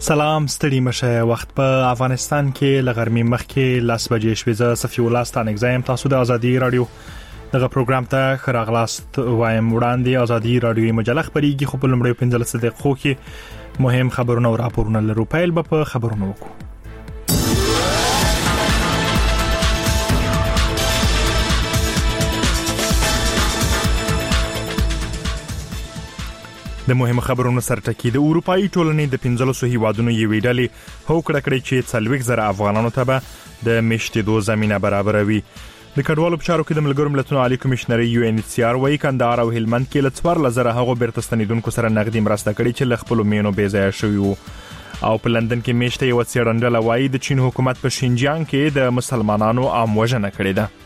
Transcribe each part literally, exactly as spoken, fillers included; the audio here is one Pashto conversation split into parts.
سلام ستړي مشه وخت په افغانستان کې لغرمي مخکې لاس بجې شوې ز صفي الله ستانګ زایم تاسو د ازادي رادیو دغه پروګرام ته خراغلاست وایم وړاندې ازادي رادیو مجله خبريږي خو په لمړی پنځلس دقیقو کې مهم خبرونه او راپورونه لرو پیل به په خبرونه وکړو. د مهمه خبرونو سرټکی د اروپאי ټولنې د پنځلسو هیوادونو یوې ډلې هوکړه کړې چې څلوېښت زره افغانانو ته به د میشتېدو زمينه برابروي. د کډوالو په چارو کې د ملګرو ملتونو عالی کمشنر یو ان ایچ سی آر وايي کندهار او هلمند کې ل څوارلس زره هغو بیرته ستنیدونکو سره نقدي مرسته کړې چې ل خپل مینو بې ځای شوي وو. او په لندن کې میشته یو څېړندله وايي د چین حکومت په شینجیانګ کې د مسلمانانو عام وژنه کړې ده.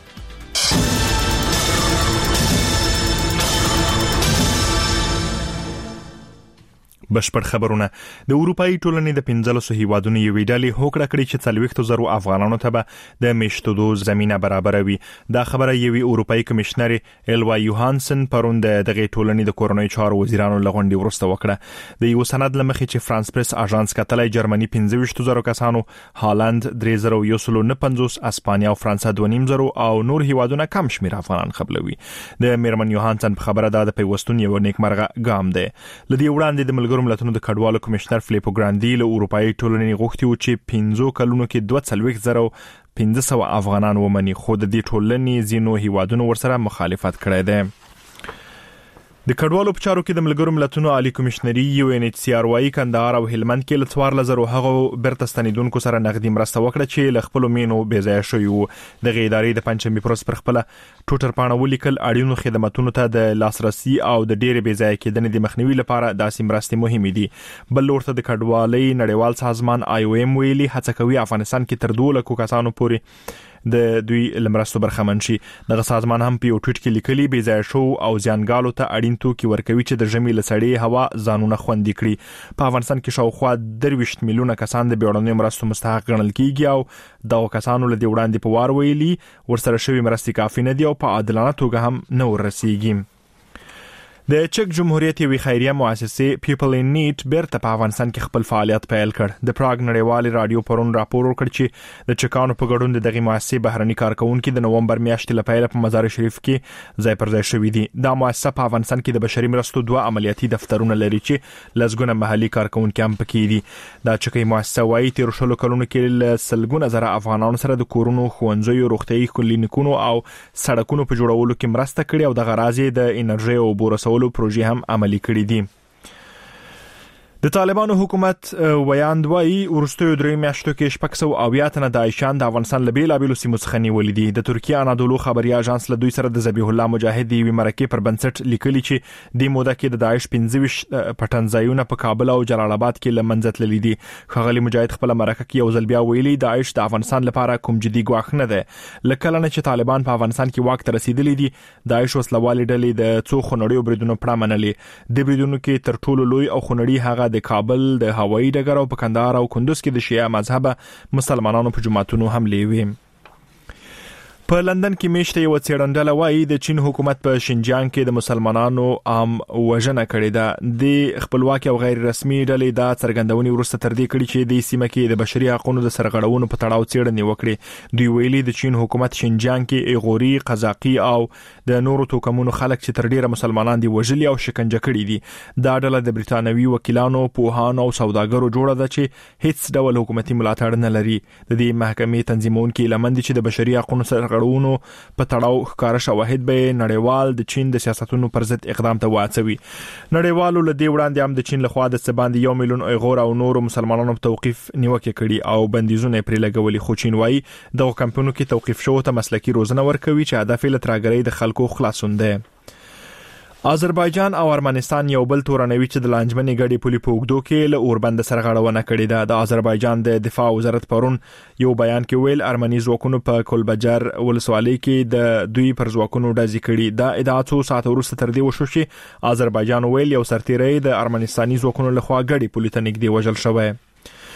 بشپړ خبرونه. د اروپאי ټولنې د پنځلسو هیوادونو یوې ډلې هوکړه کړې چې څلوېښت زره افغانانو ته به د میشتېدو زمينه برابروي. دا خبره یوې اروپאי کمشنر الوا یوهانسن پرون د دغه ټولنې د کورنۍ چارو وزیرانو لغونډي ورسته وکړه. د یو سند لمخې چې فرانس پریس اژانس کتلای جرمني پنځه ویشت زره کسانو، هالند درې زره یو سل نه پنځوس، اسپانیا او فرانسه دوه نیم زره او نور هیوادونه کم شمیر افغانان خبلوي. د میرمن یوهانسن په خبره ده د پیوستون یو نیکمرغه ګام دی. لدی وړاندې د ملګرو ملتونو د کډوالو کمشنر فلیپو ګراندي له اروپאי ټولنې غوښتي و چې پنځو کلونو کې دوه څلوېښت زره پنځه سوه افغانان ومني، خو د دې ټولنې ځینو هیوادونو ورسره مخالفت کړی دی. د کډوالو په چارو کې د ملګرو ملتونو عالی کمشنري یو ان ایچ سی آر وايي کندهار او هلمند کې ل څوارلس زره هغو بیرته ستنیدونکو سره نقدي مرسته وکړه چې ل خپل مینو بې ځای شوي وو. دغه ادارې د پنځمې پروس پر خپل ټوټر پاڼه ولیکل اړینو خدماتونو ته د لاسرسي او د ډېر بې ځای کېدنې د مخنیوي لپاره داسې مرستې مهمې دي. بل ورته د کډوالۍ نړیوال سازمان آی او ایم ویلي هڅه کوي افغانستان کې تر دوه لکو کسانو پورې د دوی لمرستو برخمن شي. دغه سازمان هم په یو ټویټ کې لیکلي بې ځای شو او ځانګالو ته اړین توکي ورکوي چې د ژمي له سړې هوا ځانونه خوندي کړي. په افغانستان کې شاوخوا درویشت میلیونه کسان د بیړنیو مرستو مستحق ګڼل کیږي او دغه کسانو له دې وړاندې په وار ویلي ورسره شوی مرستې کافي نه دي او په عادلانه توګه هم نه ورسیږي. د چک جمهوریت یوې خیریه مؤسسې پیپل ان نیډ بیرته په افغانستان کې خپل فعالیت پیل کړ. د پراګ نړیوال رادیو پرون راپور ورکړ چې د چکانو په ګډون دغه مؤسسې بهرني کارکونکو د نومبر میاشتې لپاره په مزار شریف کې ځای پر ځای شوې دي. دا مؤسسه په افغانستان کې د بشري مرستو دوه عملیاتي دفترونه لري چې لزګونه محلي کارکونکو هم پکې دي. دا چکي مؤسسه وايي تیر شلو کلونو کې سلګونه زره افغانانو سره د کورونو، ښوونځیو، روغتيایي کلینیکونو او سړکونو په جوړولو کې مرسته کړې او د غرازي د انرژي او بورسولو پروژې هم عملي کړې دي. د طالبانو حکومت ویاند وايي ورستیو درې میاشتو کې شپږ سوه اویا تنه داعشان د افغانستان له بیلابیلو سیمو څخه نیولي دي. د ترکیه انادولو خبري اژانس له دوی سره د ذبیح الله مجاهد یوې مرکې پر بنسټ لیکلي چې د موده کې د داعش پنځه ویشت پټنځایونه په کابل او جلال آباد کې لمنځه تللي دي. ښاغلي مجاهد خپل مرکه کې یو ځل بیا ویلي داعش د افغانستان لپاره کوم جدي ګواښ نه ده. لکه نه چې طالبان په افغانستان کې واک ته رسیدلي دي، داعش وسلوالې ډلې د څو خونړیو بریدونو پړه منلې. د بریدونو کې تر ټولو لوی او خونړی هغه د کابل د هوایي ډګر او په کندهار او کندوز کې د شیعه مذهب مسلمانانو په جماعتونو حملې وې. په لندن کې میشته یو څېړندله وايي د چین حکومت په شینجیانګ کې د مسلمانانو عام وژنه کړې ده. د خپلواکي او غیر رسمي ډلې دا څرګندونې ورسته تر دې کړې چې د سیمه کې د بشري حقوقو د سرغړونو په تړاو څېړنې وکړي. دوی ویلي د چین حکومت شینجیانګ کې ایغوري، قزاقي او د نورو توکمونو خلک چې تر ډیره مسلمانان دي وژلي او شکنجه کړي دي. دا ډله د بریتانوي وکیلانو، پوهانو او سوداګرو جوړه ده چې هیڅ ډول حکومتي ملاتړ نه لري. د دې محکمې تنظیمونکو لمن دي چې د بشري حقوقو سره ونو په تړاو ښکار شواهد به نړیوال د چین د سیاستونو پر ضد اقدام ته واچوي. نړیوالو له دې وړاندې هم د چین لخوا د سباندې یو میلیون ایغور او نورو مسلمانانو په توقيف نیوکه کړي او بندیزونه پرې لګولي. خو چین وايي دغه کمپونو کې توقيف شو ته مسلکي روزنه ورکوي چې هدف یې لتراګرۍ د خلکو خلاصون ده. آذربایجان او ارمنستان یو بل تورنوي چې د لانجمنې غړي پولي په اوګدو کې له اوربند سرغړونه کړې ده. د آذربایجان د دفاع وزارت پرون یو بیان کې ویل ارمني ځواکونو په کلبجر ولسوالۍ کې د دوی پر ځواکونو ډزې کړې. دا ادعا څو ساعت وروسته تر دې وشو چې آذربایجان ویل یو سرتیری د ارمنستاني ځواکونو لخوا غړي پولي ته نږدې وژل شوی.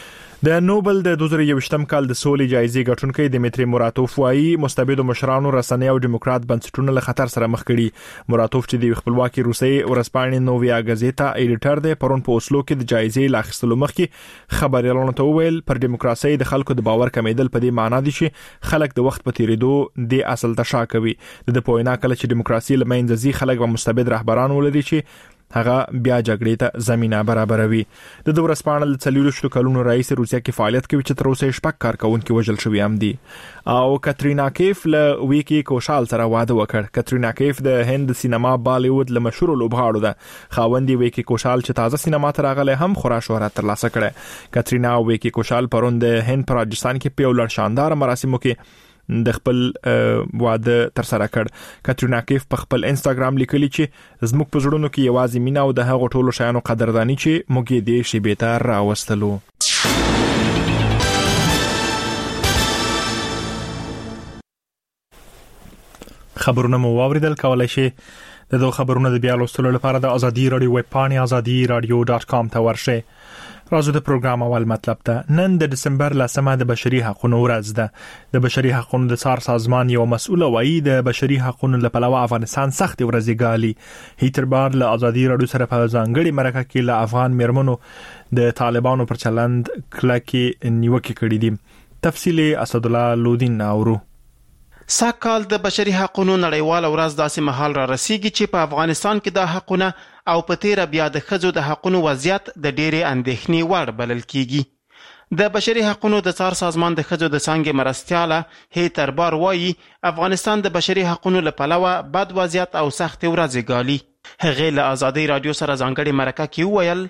د نوبل د دوه زره یوویشتم کال د سولې جایزې ګټونکي دمیتری موراتوف وايي مستبد مشرانو رسنۍ او دیموکرات بنسټونه له خطر سره مخ کړي. موراتوف چې د خپلواکي روسي ورځپاڼې نوویا غازیتا ایډیټر دی پرون په اوسلو کې د جایزې لاخستلو مخکې خبريالانو ته وویل پر دیموکراسي د خلکو د باور کمیدل په دې معنی دي چې خلک د وخت په تیریدو د اصل تشا کوي. د پوینا کله چې دیموکراسي لمنځه ځي خلک به مستبد رهبران ولري چې هغه بیا جګړې ته زمينه برابروي. د دورس پانل څلورشتو کلونو رئیس روسیا کې فعالیت کوي چې تر اوسه شپږ کارکونکو وژل شوی هم دي. او کاترینا کیف له ویکی کوشال سره واده وکړ. کاترینا کیف د هند سینما بالیوود له مشهور لوبغاړو ده. خاوندې ویکی کوشال چې تازه سینما ته راغله هم خورا شهرت ترلاسه کړه. کاترینا او ویکی کوشال پرون د هند په راجستان کې په یو لړ شاندار مراسمو کې د خپل واده تر سره کړ. کاترینا کیف په خپل انستګرام لیکلی چې زموږ په زړونو کې یوازې مینا او د هغو ټولو شیانو قدردانی چې موږ یې د شی به راوستلو. خبرونه مو واوریدل. کولای شئ د دوه خبرونو د بیا لوستلو لپاره د ازادي رادیو ویب پاڼې ازادي رادیو ډاټ کام ته ورشئ. راځو د پروګرام اول مطلب ته. نن د دسمبر لسمه د بشري حقوقو ورځ ده. د بشري حقوقو د څار سازمان یو مسؤل وایي د بشري حقوقو لپاره افغانستان سخت ورځي ګالي. هیتر بار له ازادي رادیو سره په ځانګړي مرکه کې له افغان میرمنو د طالبانو پر چلند کلکي نیوکه کړې دي. تفصیل اسد الله لودین اورو. ساکال د بشري حقوقو نړیوال ورځ داسې مهال را رسیږي چې په افغانستان کې د حقوقو او په تیر بیا د خځو د حقوقو وضعیت د ډېرې اندېښنې وړ بلل کیږي. د بشري حقوقو د څار سازمان د خځو د څنګه مرستياله هیتر بار وایي افغانستان د بشري حقوقو لپاره بد وضعیت او سخت ورځ ګالي. هغه له ازادي رادیو سره ځانګړي مرکه کې ویل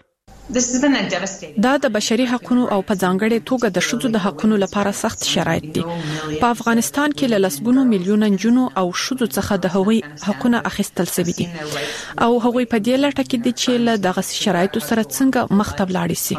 دا د بشري حقوقو او په ځانګړي توګه د شذو د حقوقو لپاره سخت شرایط دي. په افغانستان کې له لسګونو میلیونه جنونو او شذو څخه د هغوی حقوقونه اخیستل شوي دي او هغوی په دې لټه کې دي چې له دغه شرایطو سره څنګه مخ ته ولاړ شي.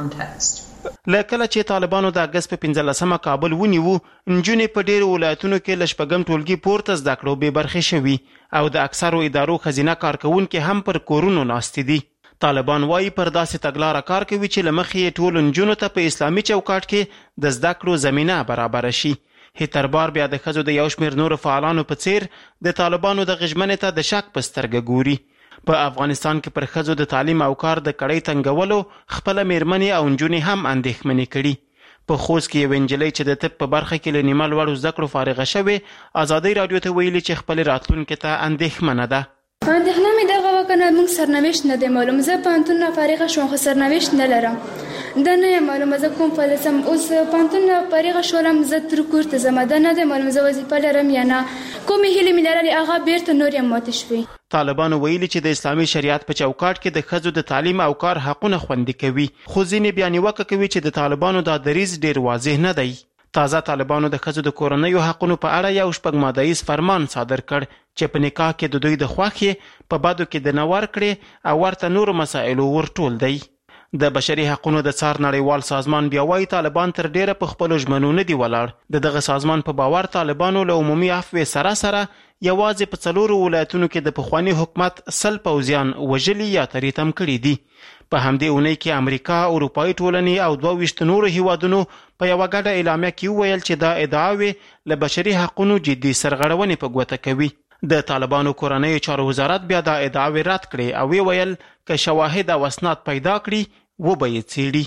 لکه چې طالبانو د اگست په پنځلسمه کابل ونیو، نجونې په ډېرو ولایتونو کې له شپږم ټولګي پورته زده کړو به برخې شوي او د اکثرو ادارو خزینه کارکونکو هم پر کورونو ناست دي. طالبان وايي پر داسې تګلاره کار کوي چې لمخې ټول نجونو ته په اسلامي چوکاټ کې د زده کړو زمينه برابر شي. هیتر بار بیا د خځو د یو شمېر نور فعالانو په څیر د طالبانو د غژمنې ته د شک په سترګه ګوري. په افغانستان کې پر خځو د تعلیم او کار د کړۍ تنګولو خپل میرمنې او نجونې هم اندېښمنې کړي. په خوست کې یو انجلۍ چې د طب په برخه کې له نیمه لوړو زده کړو فارغه شوې ازادي رادیو ته ویلي چې خپل راتلونکي ته اندېښمنه ده. اندېښنه مې دغه وکنه موږ سرنوشت نه دی معلوم. زه پانتون نه فارغه شوم خو سرنوشت نه لرم. دا نه معلومه زه کوم فلسم اوس پانتون نه فارغه شولم زه تر کور ته زما ده نه دی معلوم زه وظیفه لرم یا نه کومې هیلې مې لرلې هغه بیرته نور یې ماته شوې. طالبانو ویلي چې د اسلامي شریعت په چوکاټ کې د ښځو د تعلیم او کار حقونه خوندي کوي، خو ځینې بیا نیوکه کوي چې د طالبانو دا دریځ ډیر واضح نه دی. تازه طالبانو د ښځو د کورنیو حقونو په اړه یو شپږ مادهیز فرمان صادر کړ چې په نکاح کې د دوی د خوښې په بدو کې د نه ورکړې او ورته نورو مسایلو ورټول دی. د بشري حقونو د څار نړیوال سازمان بیا وايي طالبان تر ډیره په خپلو ژمنو نه دي ولاړ. د دغه سازمان په باور طالبانو له عمومي عفوې سره سره یوازې په څلورو ولایتونو کې د پخواني حکومت سل پوځیان وژلي یا تریتم کړي دي. په همدې اونۍ کې امریکا، اروپایي ټولنې او دوه ویشت نورو هیوادونو په یوه ګډه اعلامیه کې وویل چې دا ادعاوې له بشري حقونو جدي سرغړونې په ګوته کوي. د طالبانو کورنیو چارو وزارت بیا دا ادعاوې رد کړې او ویل که شواهد او اسناد پیدا کړي و به یې څېړي.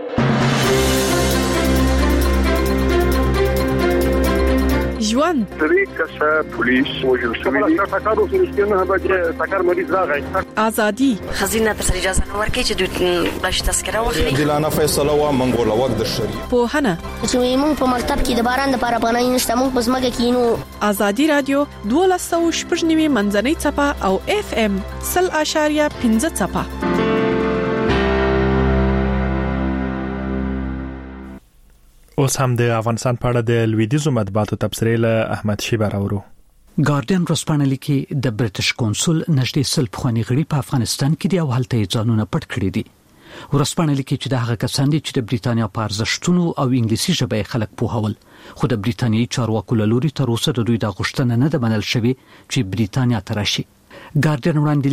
ژوند درې کسه پولیس وژل شوي دي. ټکر وشو نه به ټکر مریض راغی. ازادي خزینه تر اجازه نه ورکړي چې دوی بلش تذکره واخلي. دلانه فیصله وا منګول وخت د شری په هنه چې موږ په مکتب کې د باران لپاره پناه نشته موږ په ځمکه کې نو. ازادي رادیو دولس سوه شپږ نوي منځنۍ څپه او اف ام سل اشاریه پنځه څپه. اوس هم د افغانستان په اړه د لویدیزو مطبوعاتو تبصرې له احمد شیبه راوړو. ګارډین ورځپاڼه لیکي د برټش کونسل نږدې سل پخوانی غړي په افغانستان کې دي او هلته یې ځانونه پټ کړي دي. ورځپاڼه لیکي چې د هغه کسان دي چې د بریتانیا په ارزښتونو او انګلیسي ژبه خلک پوهول، خو د بریتانیایي چارواکو له لوري تر اوسه د دوی د غوښتنه نه ده منل شوې چې بریتانیا ته راشي. ګارډین وړاندې لیکي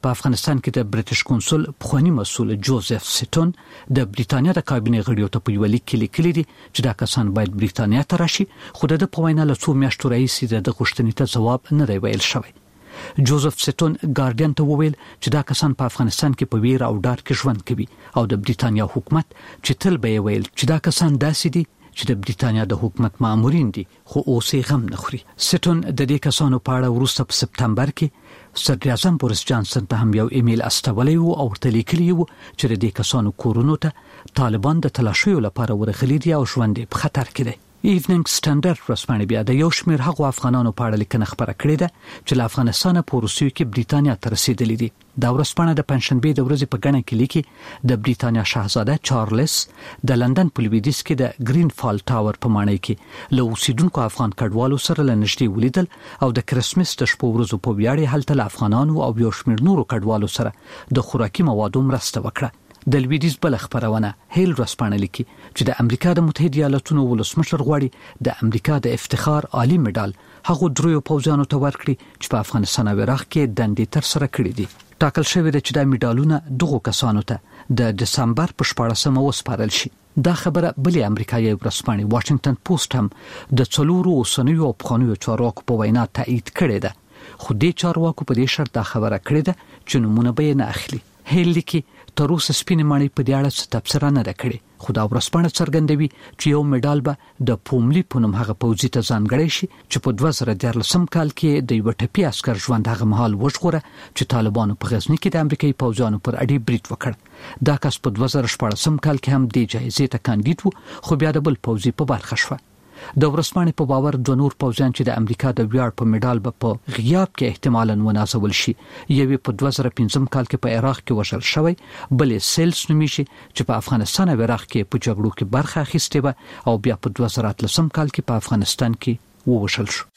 په افغانستان کې د برټش کونسل پخوانی مسؤل جوزف سټون د بریټانیا د کابینې غړیو ته په یو لیک کې لیکلي دي چې دا کسان باید بریټانیا ته راشي، خو د په وینا له څو میاشتو راهیسې د غوښتنې ته ځواب نه دی ویل شوی. جوزف سټون ګارډین ته وویل چې دا کسان په افغانستان کې په ویر او ډار کې ژوند کوي او د بریټانیا حکومت چې تل به ویل چې دا کسان داسې دي چې د بریټانیا د حکومت مامورین دي، خو اوس یې غم نه خوري. سټون د دې کسانو په اړه وروسته په سپتمبر کې صدر اعظم بوریس جانسن ته هم یو ایمیل استولی و او ورته لیکلی و چې د دې کسانو کورونو ته طالبان د تلاشیو لپاره ورغلي دي او ژوند یې په خطر کې دی. ایوننګ سټانډرډ ورځپاڼه بیا د یو شمېر هغو افغانانو په اړه لیکنه خپره کړې ده چې له افغانستانه په روسیې کې بریټانیا ته رسیدلي دي. دا ورځپاڼه د پنځشنبې د ورځې په ګڼه کې لیکي د بریټانیا شاهزاده چارلز د لندن په لویدیځ کې د گرین فال ټاور په ماڼۍ کې له اوسیدونکو افغان کډوالو سره له نږدې ولیدل او د کرسمس د شپو ورځو په ویاړ هلته له افغانانو او یو شمېر نورو کډوالو سره د خوراکي موادو مرسته وکړه. د لویدیځ بل خبرونه هیل ورځپاڼه لیکي چې د امریکا د متحده ایالاتونو ولسمشر غواړي د امریکا د افتخار عالی مډال هغو دریو پوځیانو ته ورکړي چې په افغانستان او عراق کې دندې تر سره کړې دي. ټاکل شوی دی چې د مډالونه دغو کسانو ته د دسمبر په شپاړسمه وسپارل شي. دا خبره بلې امریکایي ورځپاڼې واشنگټن پوسټ هم د څلورو اوسنیو او پخوانیو چارواکو په وینا تایید کړې ده، خو دې چارواکو په دې شرط دا خبره کړې ده چې نمونه به یې نه اخلي. هیل لیکي تر اوسه سپینې ماڼۍ په دې اړه څه تبصره نه ده کړې، خو دا ورځپاڼه څرګندوي چې یو مډال به د پوملي په نوم هغه پوځي ته ځانګړی شي چې په دوه زره دیارلسم کال کې د یوه ټپي عسکر ژوند هغه مهال وژغوره چې طالبانو په غزني کې د امریکایي پوځیانو پر اډې برید وکړ. دا کس په دوه زره شپاړسم کال کې هم دې جایزې ته کاندید و، خو بیا د بل پوځي په برخه شوه. د ورځپاڼې په باور دوه نور پوځیان چې د امریکا د ویاړ په مډال به په غیاب کې احتمالاً ونازول شي، یوې په دوه زره پنځم کال کې په عراق کې وژل شوی، بلې سیلز نومیږي چې په افغانستان او عراق کې په جګړو کې برخه اخیستې وه او بیا په دوه زره اتلسم کال کې په افغانستان کې ووژل شو.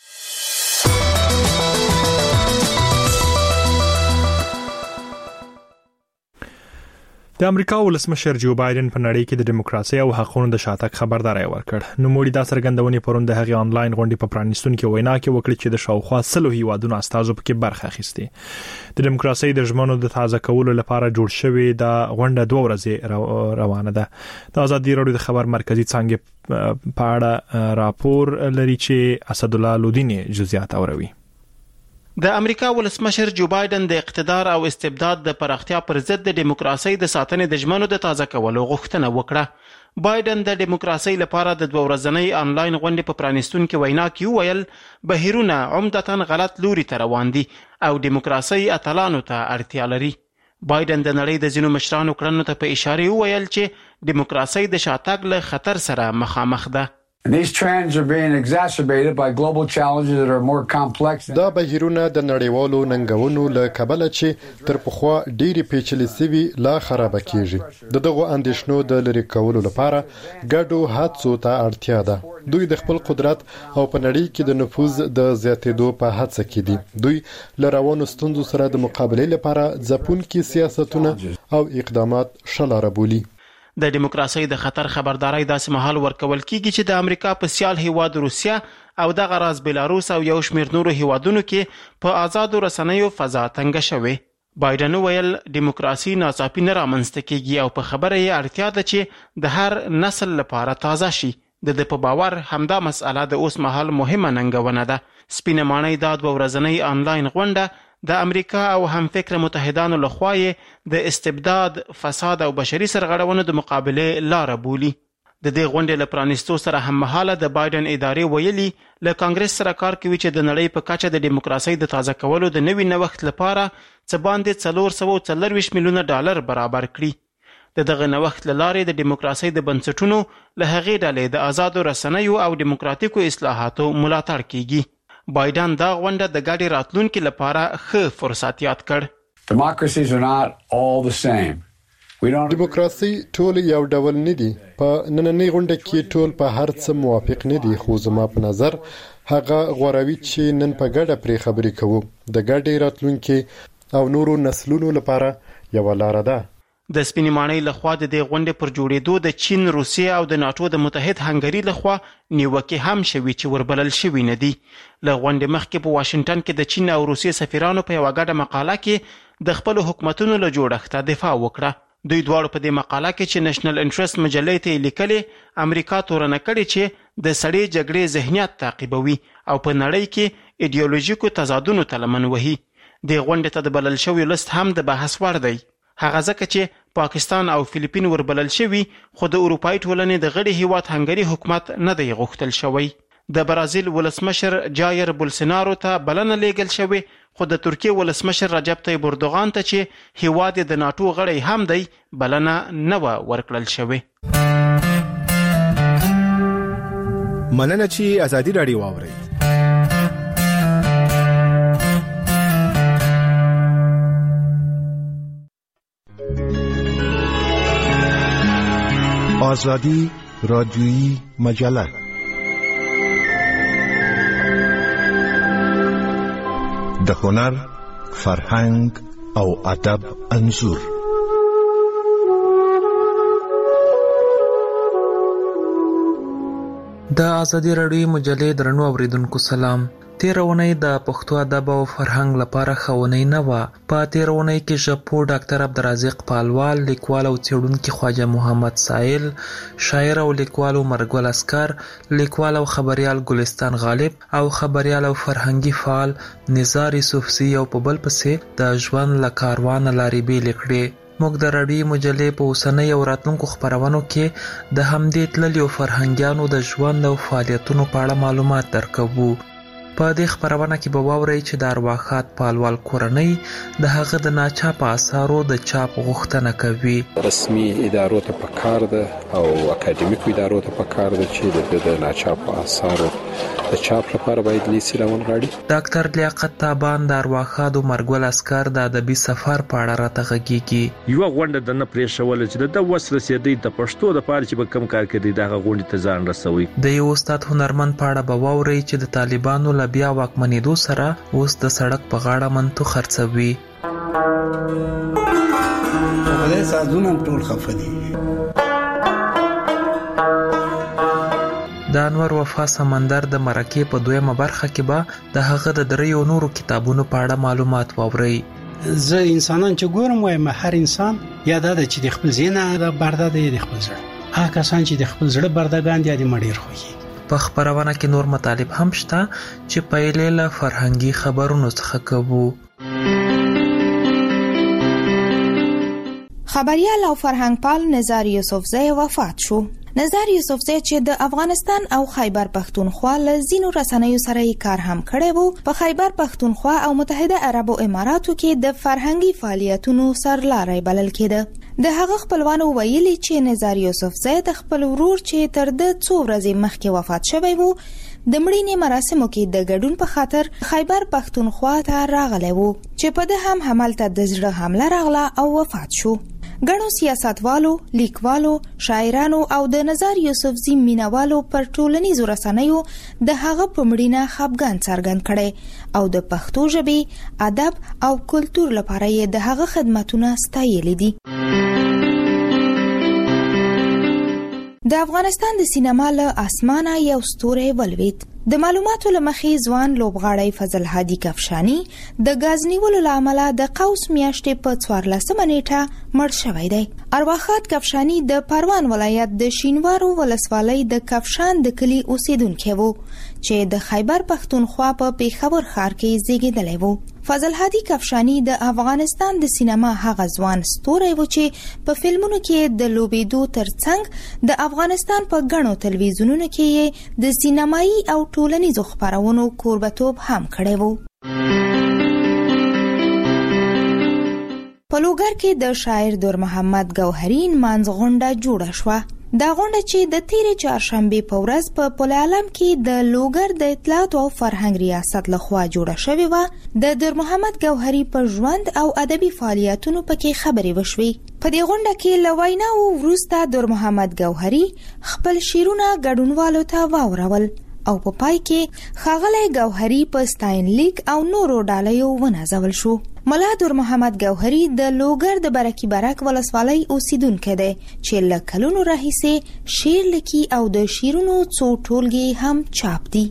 د امریکا ولسمشر جو بایدن په نړۍ کې د دیموکراسي او حقوقو د شاتګ خبرداري ورکړ. نو موږ دا څرګندونې پرون د هغې آنلاین غونډې په پرانیستونکو وینا کې وکړه چې د شاوخوا سلو هیوادونو استازو پکې برخه اخیستې. د دیموکراسي د ژمنو د تازه کولو لپاره جوړ شوی د غونډه دوه ورځې روانه ده. د ازادي راډیو د خبر مرکزی څنګه په اړه راپور لري چې اسد الله لودین جزئیات اوروي. د امریکا ولسمشر جو بایدن د اقتدار او استبداد د پراختیا پر ضد د دیموکراسي د ساتنې د ژمنو د تازه کولو غوښتنه وکړه. بایدن د دیموکراسي لپاره د دوه ورځنۍ آنلاین غونډې په پرانیستونکو وینا کې وویل بهیرونه عمدتاً غلط لوري ته روان دي او دیموکراسي اتلانو ته اړتیا لري. بایدن د نړۍ د ځینو مشرانو کړنو ته په اشاره وویل چې دیموکراسي د شاتګ له خطر سره مخامخ ده. These trends are being exacerbated by global challenges that are more complex. دا بهیرونه د نړیوالو ننګونو له کبله چې تر پخوا ډېری پیچلې سوي لا خراب کیږي. د دغو اندیشنو د لری کولو لپاره ګډو هڅو ته اړتیا ده. دوی د خپل قدرت او په نړۍ کې د نفوذ د زیاتېدو په هڅه کې دي. دوی له روانو ستونزو سره د مقابلې لپاره ځپونکي سیاستونه او اقدامات شلاره بولي. د دیموکراسي د خطر خبرداري داسې مهال ورکول کیږي چې د امریکا په سیال هیواد روسیا او د غراز بلاروس او یو شمېر نورو هیوادونو کې په آزادو رسنیو فضا تنګه شوې. بایدن ویل دیموکراسي ناڅاپي نه رامنځته کیږي او په خبره یې اړتیا ده چې د هر نسل لپاره تازه شي. د د په باور همدا مسأله د اوس مهال مهمه ننګونه ده. سپینه ماڼۍ د دوه ورځنۍ آنلاین غونډه د امریکا او هم فکر متحدانو لخوا د استبداد، فساد او بشري سرغړونو د مقابله لاره بولي. د دې غونډې له پرانیستو سره هم مهاله د بایدن ادارې ویلي له کانګرس سره کار کوي چې د نړۍ په کچه د دیموکراسي د تازه کولو د نوي نوښت لپاره څه باندې څلور سوه څلرویشت میلیونه ډالر برابر کړي. د دغه نوښت له لارې د دیموکراسي د بنسټونو له هغې ډلې د آزادو رسنیو او دیموکراتیکو اصلاحاتو ملاتړ کیږي. بایدن دا غونډه د ګډې راتلونکي لپاره ښه فرصت یاد کړ. Democracies are not all the same. دیموکراسي ټول یو ډول نه دي. په نننۍ غونډه کې ټول په هر څه موافق نه دي، خو زما په نظر هغه غوړوي چې نن په ګډه پرې خبرې کوو. د ګډې راتلونکي او نورو نسلونو لپاره یو لار ده. د سپینې ماڼۍ لخوا د دې غونډې پر جوړېدو د چین، روسیې او د ناټو د متحد هنګري لخوا نیوکې هم شوي چې وربلل شوي نه دي. له غونډې مخکې په واشنګټن کې د چین او روسیې سفیرانو په یوه ګډه مقاله کې د خپل حکومتونو له جوړښته دفاع وکړه. دوی دواړو په دې مقاله کې چې نېشنل انټرست مجلې ته لیکلې امریکا تورنه کړې چې د سړې جګړې ذهنیت تعقیبوي او په نړۍ کې ایډیولوژیکو تضادونو ته لمن وهي. د غونډې ته د بلل شوی لست هم د بحث وړ دی. هغه ځکه چې پاکستان او فلیپین وربلل شوي خو د اروپایي ټولنې د غړي هیواد هنګري حکومت نه دی غوښتل شوی. د برازیل ولسمشر جایر بولسنارو ته بلنه لیږل شوې خو د ترکیې ولسمشر رجب طیب اردوغان ته چې هیواد د ناتو غړی هم دی بلنه نه و ورکړل شوې. مننه چې ازادي راډیو واورئ. آزادی رادیویی مجله د هنر، فرهنګ او ادب انځور. د ازادي راډیویی مجلې درنو اوریدونکو سلام. تیر اونۍ د پښتو ادب او فرهنګ لپاره ښوونی نه وه. په تیر اونۍ کې ژبپوه ډاکټر عبدالرزاق پالوال، لیکوال او څېړونکی خواجه محمد سائل، شاعر او لیکوال عمر ګل اسکر، لیکوال او خبریال ګلستان غالب او خبریال او فرهنګي فعال نزار یوسفزي او په بل پسې د ژوند له کاروانه لارې بیلې کړې. موږ د راډیویي مجلې په اوسنۍ او راتلونکو خپرونو کې د همدې تللیو فرهنګیانو د ژوند او فعالیتونو په اړه معلومات درکوو. په دې خپرونه کې به واورئ چې د ارواښاد پالوال کورنۍ د هغه د ناچاپه اثارو د چاپ غوښتنه کوي. رسمي ادارو ته پکار ده او اکاډمیکو ادارو ته پکار ده چې د ناچاپه اثارو د چاپ لپاره باید لیسي راونغاړي. ډاکټر لیاقت تابان د ارواښاد عمر ګل اسکر د ادبي سفر په اړه راته غږیږي. یوه غونډه د نه پرېښوله چې د وس رسېدی د پښتو دپاره چې به کوم کار کوي دغه غونډې ته ځان رسوي. د یو استاد هنرمند په اړه به واورئ چې د طالبانو بیا واکمنېدو سره اوس د سړک په غاړه منتو خرڅوي. خدای سازونه ټول خفه دي. د انور وفا سمندر د مرکې په دویمه برخه کې به د هغه د دریو نورو کتابونو په اړه معلومات واورئ. زه انسانان چې ګورم وایم هر انسان یا دا چې د خپل ذهن برده دی د خپل زړه. هغه کسان چې د خپل زړه بردهګان دي د مډیر خوږي. په خپرونه کې نور مطالب هم شته چې پیلې له فرهنګي خبرونو څخه کوو. خبریال او فرهنګ پال نزار یوسفزی وفات شو. نزار یوسفزی چې د افغانستان او خیبر پښتونخوا له ځینو رسنیو سره یې کار هم کړی وو. په خیبر پښتونخوا او متحده عربو اماراتو کې د فرهنګي فعالیتونو سرلاری بلل کېده. د هغه خپلوانو ویلي چې نزار یوسفزی د خپل ورور چې تر د څو ورځې مخکې وفات شوی وو د مړینې مراسمو کې د ګډون په خاطر خیبر پښتونخوا ته راغلی وو چې په ده هم همالته د زړه حمله راغله او وفات شو. ګڼو سیاستوالو، لیکوالو، شاعرانو او د نزار یوسفزي مینوالو پر ټولنیزو رسنیو د هغه په مړینه خفګان څرګند کړي او د پښتو ژبې، ادب او کلتور لپاره یې د هغه خدمتونه ستایلي دي. د افغانستان د سینما له اسمانه یو ستوری ولوید. د معلوماتو له مخې ځوان لوبغاړی فضل هادي کفشانی د غاز نیولو له امله د قوس میاشتې په څوارلسمه نیټه مړ شوی دی. ارواښاد کفشانی د پروان ولایت د شینوارو ولسوالۍ د کفشان د کلي اوسیدونکی وو چې د خیبر پښتونخوا په پیښور ښار کې زیږیدلی وو. فضل هادي کفشانی د افغانستان د سینما هغه ځوان ستوری و چې په فلمونو کې د لوبېدو ترڅنګ د افغانستان په ګڼو تلویزیونونو کې د سینمایي او ټولنیزو خپرونو کوربتوب هم کړی وو. په لوګر کې د شاعر دور محمد ګوهري نمانځ غونډه جوړه شوه. دا غونډه چې د تیرې چهارشنبې په ورځ په پل عالم کې د لوګر د اطلاعات او فرهنګ ریاست لخوا جوړه شوې وه. د دور محمد ګوهري په ژوند او ادبي فعالیتونو پکې خبرې وشوې. په دې غونډه کې له ویناو وروسته دور محمد ګوهري خپل شعرونه ګډونوالو ته واورول او په پای کې ښاغلی ګوهري په ستاینلیک او نورو ډالیو ونازول شو. ملا دور محمد ګوهري د لوګر د برکي برک ولسوالۍ اوسیدونکی دی چې له کلونو راهیسې شعر لیکي او د شعرونو څو ټولګې هم چاپ دي.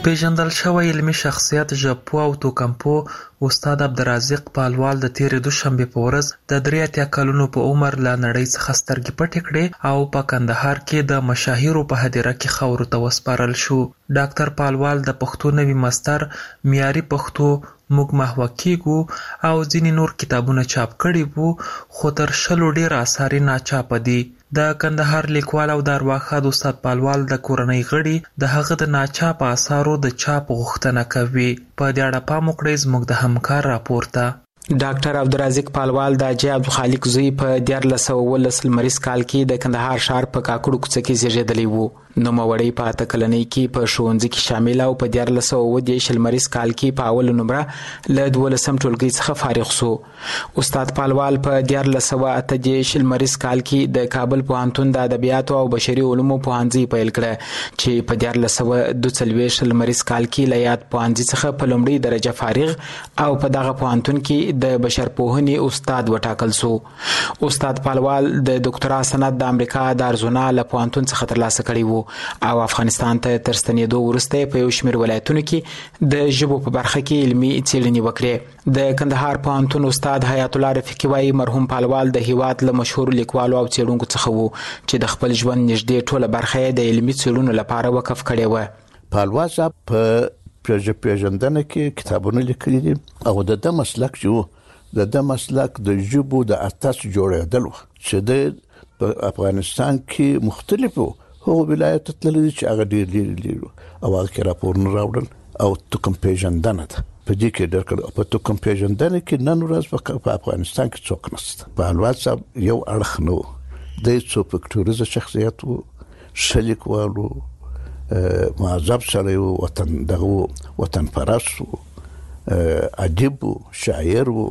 پیژندل شوی علمي شخصیت ژاپو او توکمپو استاد عبدالرزاق پالوال د تیرې دوشنبې په ورځ د درې اتیا کلونو په عمر له نړۍ څخه سترګې پټې کړې او په کندهار کې د مشاهیرو په هدیره کې خاورو ته وسپارل شو. ډاکټر پالوال د پښتو نوي ماستر، معیاري پښتو، موږ محوه کیږو او ځینې نور کتابونه چاپ کړي وو، خو تر شلو ډېر اثار یې ناچاپه دي. د کندهار لیکوال او د ارواښاد استاد پالوال د کورنۍ غړي د هغه د ناچاپه اثارو د چاپ غوښتنه کوي. په دې اړه پام وکړئ زموږ د همکار راپور ته. ډاکټر عبدالرزاق پالوال د حاجي عبدالخالق زوی په دیارلس سوه اوولس لمریز کال کې د کندهار ښار په کاکړو کوڅه کې زیږېدلی وو. نوموړی په اته کلنۍ کې په ښوونځي کې شامل او په دیارلس سوه اووه دېرش لمریز کال کې په اوله نمره له دولسم ټولګۍ څخه فارغ شو. استاد پالوال په دیارلس سوه اته دېرش لمریز کال کې د کابل پوهنتون د ادبیاتو او بشري علومو پوهنځي پیل کړه چې په دیارلس سوه دوه څلوېښت لمریز کال کې له یاد پوهنځي څخه په لومړۍ درجه فارغ او په دغه پوهنتون کې د بشرپوهنې استاد وټاکل شو. استاد پالوال د ډاکټرا سند د امریکا د ارزونا له پوهنتون څخه ترلاسه کړی وو او افغانستان ته تر ستنېدو وروسته په یو شمېر ولایتونو کې د ژبو په برخه کې علمي څېړنې وکړې. د کندهار پوهنتون استاد حیات الله رفیقي وایي مرحوم پالوال د هیواد له مشهورو لیکوالو او څېړونکو څخه وو چې د خپل ژوند نږدې ټوله برخه یې د علمي څېړنو لپاره وقف کړې وه. پالوال صاحب په پیژندنه کې کتابونه لیکلي دي او د ده مسلک چې و د ده مسلک د ژبو د اتس جوړېدل و چې د په افغانستان کې مختلفو هغو ولایتو تللی دي چې هغه ډېر لرې لرې او هغه کې راپورونه راوړل او توکم پیژندنه ده په دې کې ډېر کړه. په توکم پیژندنه کې نن ورځ په افغانستان کې څوک نشته. پالوال صاحب یو اړخ نه و، دی څو فکټوریزه شخصیت و، ښه لیکوال و، مهذب سړی و، وطن دغه وطن پرست و، ادیب و، شاعر و،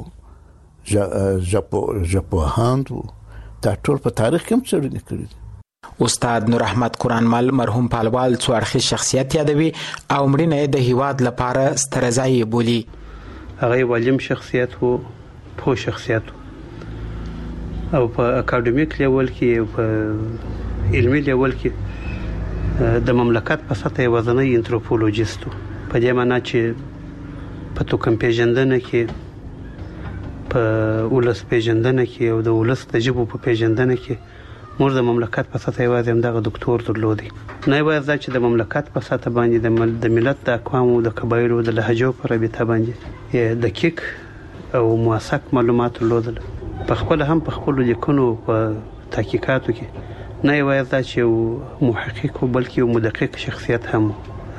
ژبپوهاند و. دا ټول په تاریخ کې هم څېړنې کړي دي. استاد نور احمد قرآنمل مرحوم پالوال څو اړخیز شخصیت یادوي او مړینه یې د هیواد لپاره ستره ځای بولي. هغه یو عالم شخصیت و، پوه شخصیت و او په اکاډمیک لیول کې په علمي لیول کې د مملکت په سطح یوازینی انتروپولوژیست و. په دې معنی چې په توکم پیژندنه کې، په ولس پیژندنه کې او د ولس د ژبو په پیژندنه کې موږ د مملکت په سطح یوازې همدغه دکتور درلودی. نه یوازې دا چې د مملکت په سطح باندې د ملت د اقوامو د قبایلو د لهجو په رابطه باندې دقیق او موثق معلومات درلودل. په خپل هم په خپل لیکنو په تحقیقاتو کې نه یوازې دا چې یو محقق بلکې یو مدقق شخصیت هم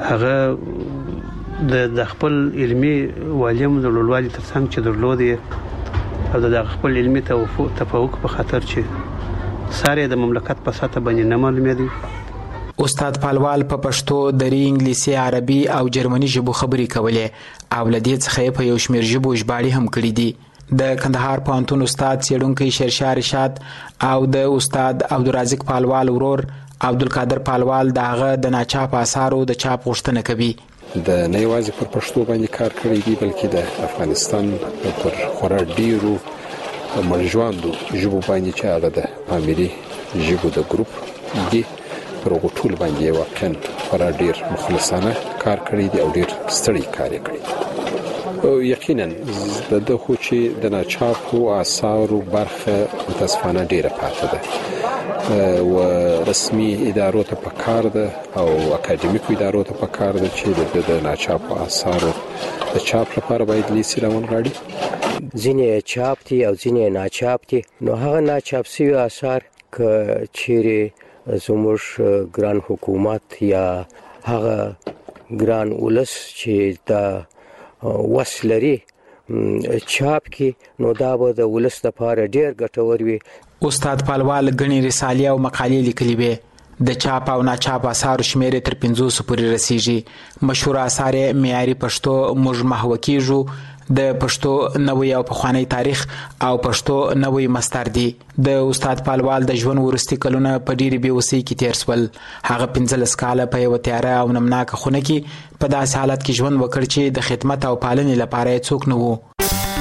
هغه د خپل علمي والیم د لوړوالي ترڅنګ چې درلودي او د خپل علمي تفوق په خاطر چې ساره د مملکت په سطح باندې نه معلومېږي. استاد پالوال په پښتو، دری، انګلیسي، عربي او جرمني ژبو خبرې کولې او له دې څخه په یو شمېر ژبو ژباړې هم کړې دي. د کندهار پوهنتون استاد څېړونکی شیرشاه رشاد او د استاد عبدالرزاق پالوال ورور عبدالقادر پالوال د هغه د ناچاپ اثارو د چاپ غوښتنه کوي. د نه یوازې پر پښتو باندې کار کړی دی بلکې د افغانستان پر خورا ډیرو مرجواندو ژبو باندې چې هغه د پامیري ژبو د ګروپ دی پر هغو ټول باندې واقعا خورا ډیر مخلصانه کار کړی دی او ډیر ستړی کار یې کړی. او یقینا د ده خو چې د ناچاپو اثارو برخه متاسفانه ډیره پاتې ده و رسمي ادارو ته پکار ده او اکاډمیکو ادارو ته پکار ده چې د ناچاپو اثارو د چاپ لپاره باید لیسي راونغاړي. ځینې چاپ دي او ځینې ناچاپ دي. نو هغه ناچاپ شوي اثار که چیرې زموږ ګران حکومت یا هغه ګران ولس چې د وس لري چاپ کی نو دا به د ولس لپاره ډیر ګټور وي. استاد پالوال غنی رسالې او مقالې لیکلي وي. د چاپ او ناچاپ اثار شمیر تر پنځوس پورې رسیږي. مشهور اثار معیاري پښتو، موږ محوه کیږو، د پښتو نوې او پخوانی تاریخ او پښتو نوې مستر دي. د استاد پالوال د ژوند ورستي کلونه په ډېری بېوسۍ کې تیر شول. هغه پنځلس کاله په یوه تیاره او نمناکه خونه کې په داسې حالت کې ژوند وکړ چې د خدمت او پالنې لپاره یې څوک نه و.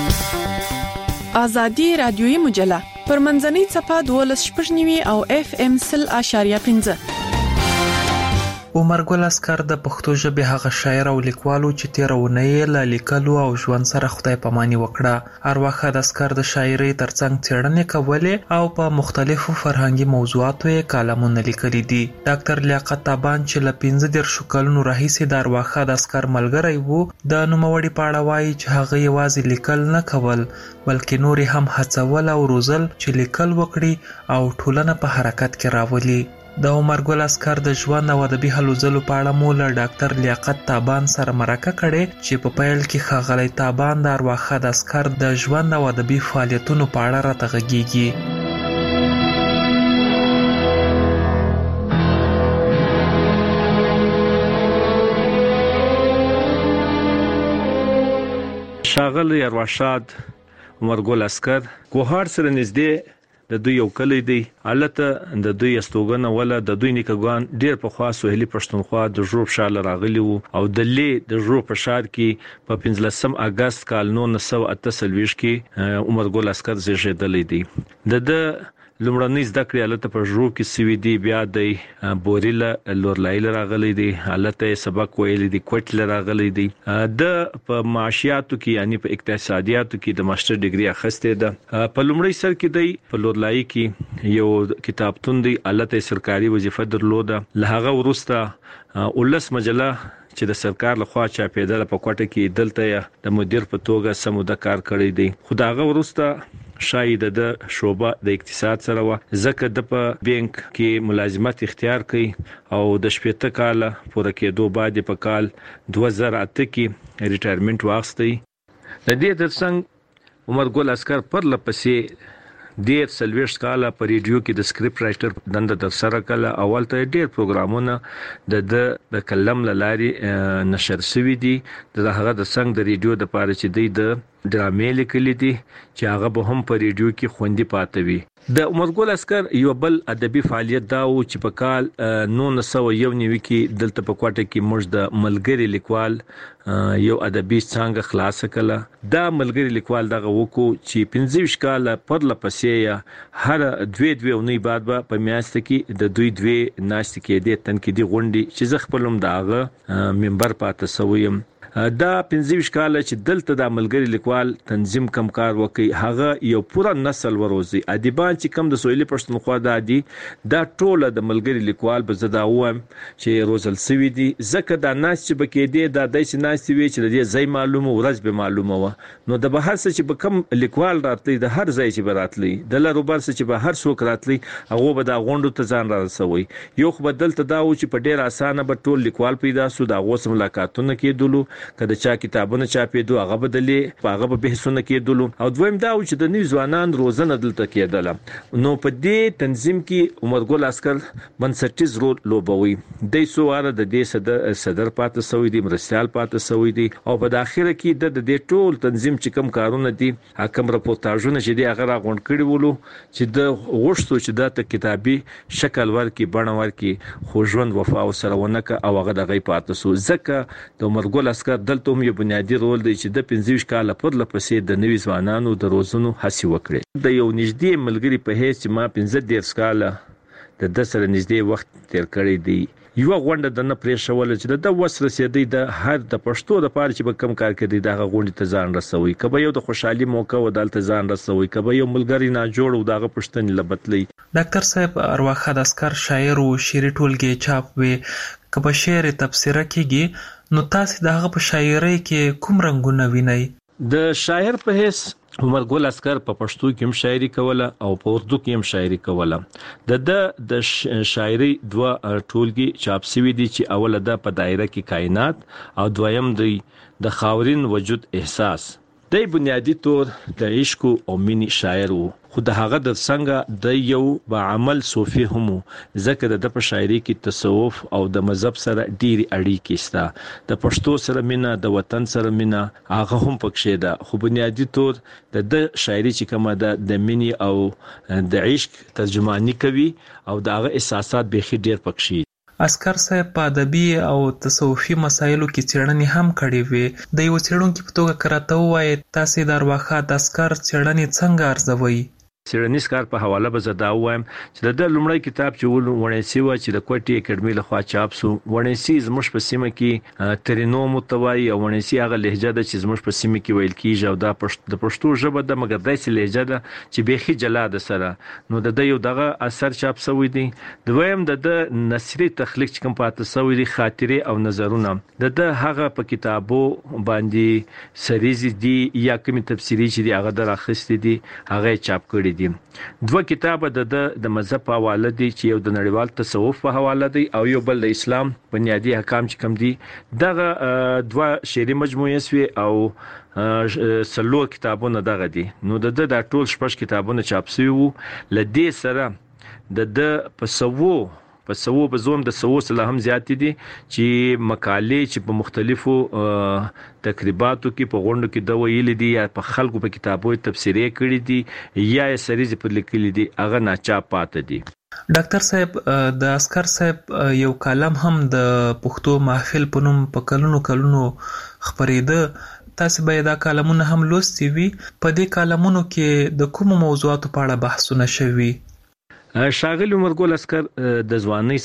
ازادي رادیویي مجله پر منځنۍ څپه دولس شپږ نوي او اف ام سل اشاریه پنځه. عمر ګل اسکر د پښتو ژبې هغه شاعر او لیکوالو چې تیرونه یې له لیکلو او ژوند سره خدای پاماني وکړه. ارواښاد اسکر د شاعرۍ ترڅنګ څېړنې کولې او په مختلفو فرهنګي موضوعاتو یې کالمونه لیکلي دي. ډاکټر لیاقت تابان چې له پنځه دېرشو کلونو راهیسې د ارواښاد اسکر ملګری و، د نوموړي په اړه وایي چې هغه یوازې لیکل نه کول بلکې نور هم هڅول او روزل چې لیکل وکړي او ټولنه په حرکت کې راولي. د عمر ګل اسکر د ژوند او ادبي هلو ځلو په اړه مو له ډاکټر لیاقت تابان سره مرکه کړې چې په پیل کې ښاغلی تابان د ارواښاد اسکر د ژوند او ادبي فعالیتونو په اړه راته غږېږي. ښاغلی ارواښاد عمر ګل اسکر کوهاټ سره نږدې د دوی یو کلی دی. البته د دوی استوګنه ولا د دوی نیکګان ډیر په خوا سوهلي پښتونخوا د ژوب شال راغلی وو او د لې د ژوب په شار کې په پنځلسم اگست کال نولس سوه اته څلوېښت کې عمر ګل اسکر زیږیدلی دی. د د لومړنۍ زده کړې البته په ژوب کې سوي دي، بیا د بوریله لورلایل راغلی دی، البته سبق ویلی دی، کوټل راغلی دی. د په معاشیاتو کې یعنی په اقتصادیاتو کې د ماستر ډیګري اخیستې ده. په لومړی سر کې دی په لورلای کې یو کتابتون دی، البته سرکاري وظیفه درلوده. له هغه وروسته ولس مجله چې د سرکار لخوا چاپېدله په کوټه کې دلته د مدیر په توګه سموده کار کړی دی. خو دا هغه وروسته شاید د شوبه د اقتصاد سره و ځکه د په بانک کې ملازمت اختیار کړي او د شپږ کاله پوره کېدو بعد په کال دوه زره اته کې ریټایرمنټ واخیستی. د دې ترڅنګ عمر ګل اسکر پر لپسې ډیر څلوېښت کاله په ریډیو کې د سکرپټ رائټر دنده تر سره کړه. اول ته ډیر پروګرامونه د د کلم لاري نشر شوي دي. د هغه د څنګه د ریډیو د پاره چې دی د ډرامې لیکلي دي چې هغه به هم په ریډیو کې خوندي پاتې وي. د عمر ګل اسکر یو بل ادبي فعالیت دا و چې په کال نولس سوه یو نوي کې دلته په کوټه کې موږ د ملګری لیکوال یو ادبي څانګه خلاصه کړه. دا ملګری لیکوال دغه وکړو چې پنځه ویشت کاله پر لپسې هر دوی دوی اونۍ بعد به په میاشت کې د دوی دوی ناشته کېدې تنقیدي غونډې چې زه خپل هم دغه منبر پاتې سویم. دا پنځه ویشت کاله چې دلته د ملګری لیکوال تنظیم کم کار وکړي، هغه یو پوره نسل وروزي. ادیبان چې کم د سویلي پښتونخوا د دي دا ټوله د ملګری لیکوال به زدا وایم چې روزل سوي دي. ځکه دا ناس چې بکې دي دا داسې ناس وي چې د دې ځای معلومه ورځ به معلومه و. نو د بهر څه چې به کم لیکوال راتلی د هر ځای چې به راتلی د لروبر څه چې به هر څوک راتلی هغه به دا غونډو ته ځان را رسوي. یو خو بدل ته دا و چې په ډیر اسانه به ټول لیکوال پیدا سو، دا غوس ملاقاتونه کېدلو، کله چا کتابونه چاپېدو هغه بدلې هغه به بحثونه کېدلو. او دویم دا و چې د نوي ځوانان روزنه دلته کېدله. نو په دې تنظیم کې عمر ګل اسکر بنسټیز رول لوبوي. د څو واره د دې صدر صدر پاتې سوی دی، مرستيال پاتې سوی دی او په داخله کې د دې ټول تنظیم چې کوم کارونه دي حکم راپورتاژونه چې دی هغه راغونډ کړي ولو چې د غوښتو چې د کتابي شکل ورکي بڼه ورکي خو ژوند وفا سره ونکه او هغه دغه پاتې سو. ځکه د عمر ګل اسکر دلته هم یو بنیادی رول دی چې د پنځه ویشت کاله پر لپسې د نوي ځوانانو د روزنو هڅې وکړي. د یو نږدې ملګری په حیث چې ما پنځه دېرش کاله د ده سره نږدې وخت تیر کړی دی، یو غونډه د نه پرې شول چې د وس رسیدي د هر د پښتو د پاره چې به کم کار کوي دغه غونډه ته ځان رسوي. کبه یو د خوشحالي موقع و دلته ځان رسوي، کبه یو ملګری نه جوړ او دغه پښتني لبتلی. ډاکټر صاحب ارواښاد اسکر شاعر او شعري ټولګي چاپ وي، کبه شعر تفسیره کیږي، نو تاسو دغه په شاعرۍ کې کوم رنگونه وینئ؟ د شاعر په هیڅ عمر ګل اسکر په پښتو کې هم شاعري کوله او په اردو کې هم شاعري کوله. د د د شاعري دوه ټولګي چاپ شوي دي چې اوله ده په دایره کې کائنات او دویم دی د خاورین وجود احساس. د بنیادی طور د عشق او مینې شاعر وو، خو د هغه د څنګه د یو با عمل صوفي هم ځکه د په شاعري کې تصوف او د مذهب سره ډېری اړیکې شته. د پښتو سره مینا، د وطن سره مینا هغه هم پکښې ده. خو بنیادی طور د د شاعري چې کومه ده د مینې او د عشق ترجمانی کوي او د هغه احساسات بيخي ډېر پکښې. اسکر صاحب په ادبي او تصوفي مسایلو کې څېړنې هم کړې وې. د یو څېړونکي په توګه که راته ووایې تاسې د ارواښاد اسکر څېړنې څنګه ارزوئ؟ سیرنیس کار په حواله به زدا وایم چې د لومړی کتاب چې ونیسی و چې د کوټي اکیډمي لخوا چاپ سو ونیسی زموږ په سیمه کې ترینو متوای او ونیسی هغه لهجه د چې زموږ په سیمه کې ویل کیږي او دا د پښتو ژبه د مګر داسې لهجه ده چې بيخي جلا ده سره نو د یو دغه اثر چاپ سوی دی دویم د نثري تخلیق چې کوم پاتې سوی دی خاطره او نظرونه د هغه په کتابو باندې سریزي دي یا کوم تفسیری چې دی هغه دراخستې دي هغه چاپ کړی دي دوه کتاب د د مذهب په حواله دي چې یو د نړیوال تصوف په حواله دي او یو بل د اسلام بنیادی احکام چې کوم دي دغه دوه شعري مجموعه سوي او سلو کتابونه دغه دي نو د د ټول شپږ کتابونه چاپ شوي وو لدې سره د د پسوو په سوو په زوم د سوو سره هم زیات دي چې مقالې چې په مختلفو تقریباتو کې په غونډو کې د ویل دي یا په خلکو په کتابو تفسیری کړي دي یا سریز په لیکل دي هغه ناچاپ پاتې دي. ډاکټر صاحب د اسکر صاحب یو کالم هم د پښتو محفل په نوم په کلونو کلونو خبرېده تاسو به دا کالمونه هم لوستي وي په دې کالمونو کې د کوم موضوعاتو په اړه بحثونه شوي؟ شاغل عمر ګل اسکر د ځوانۍ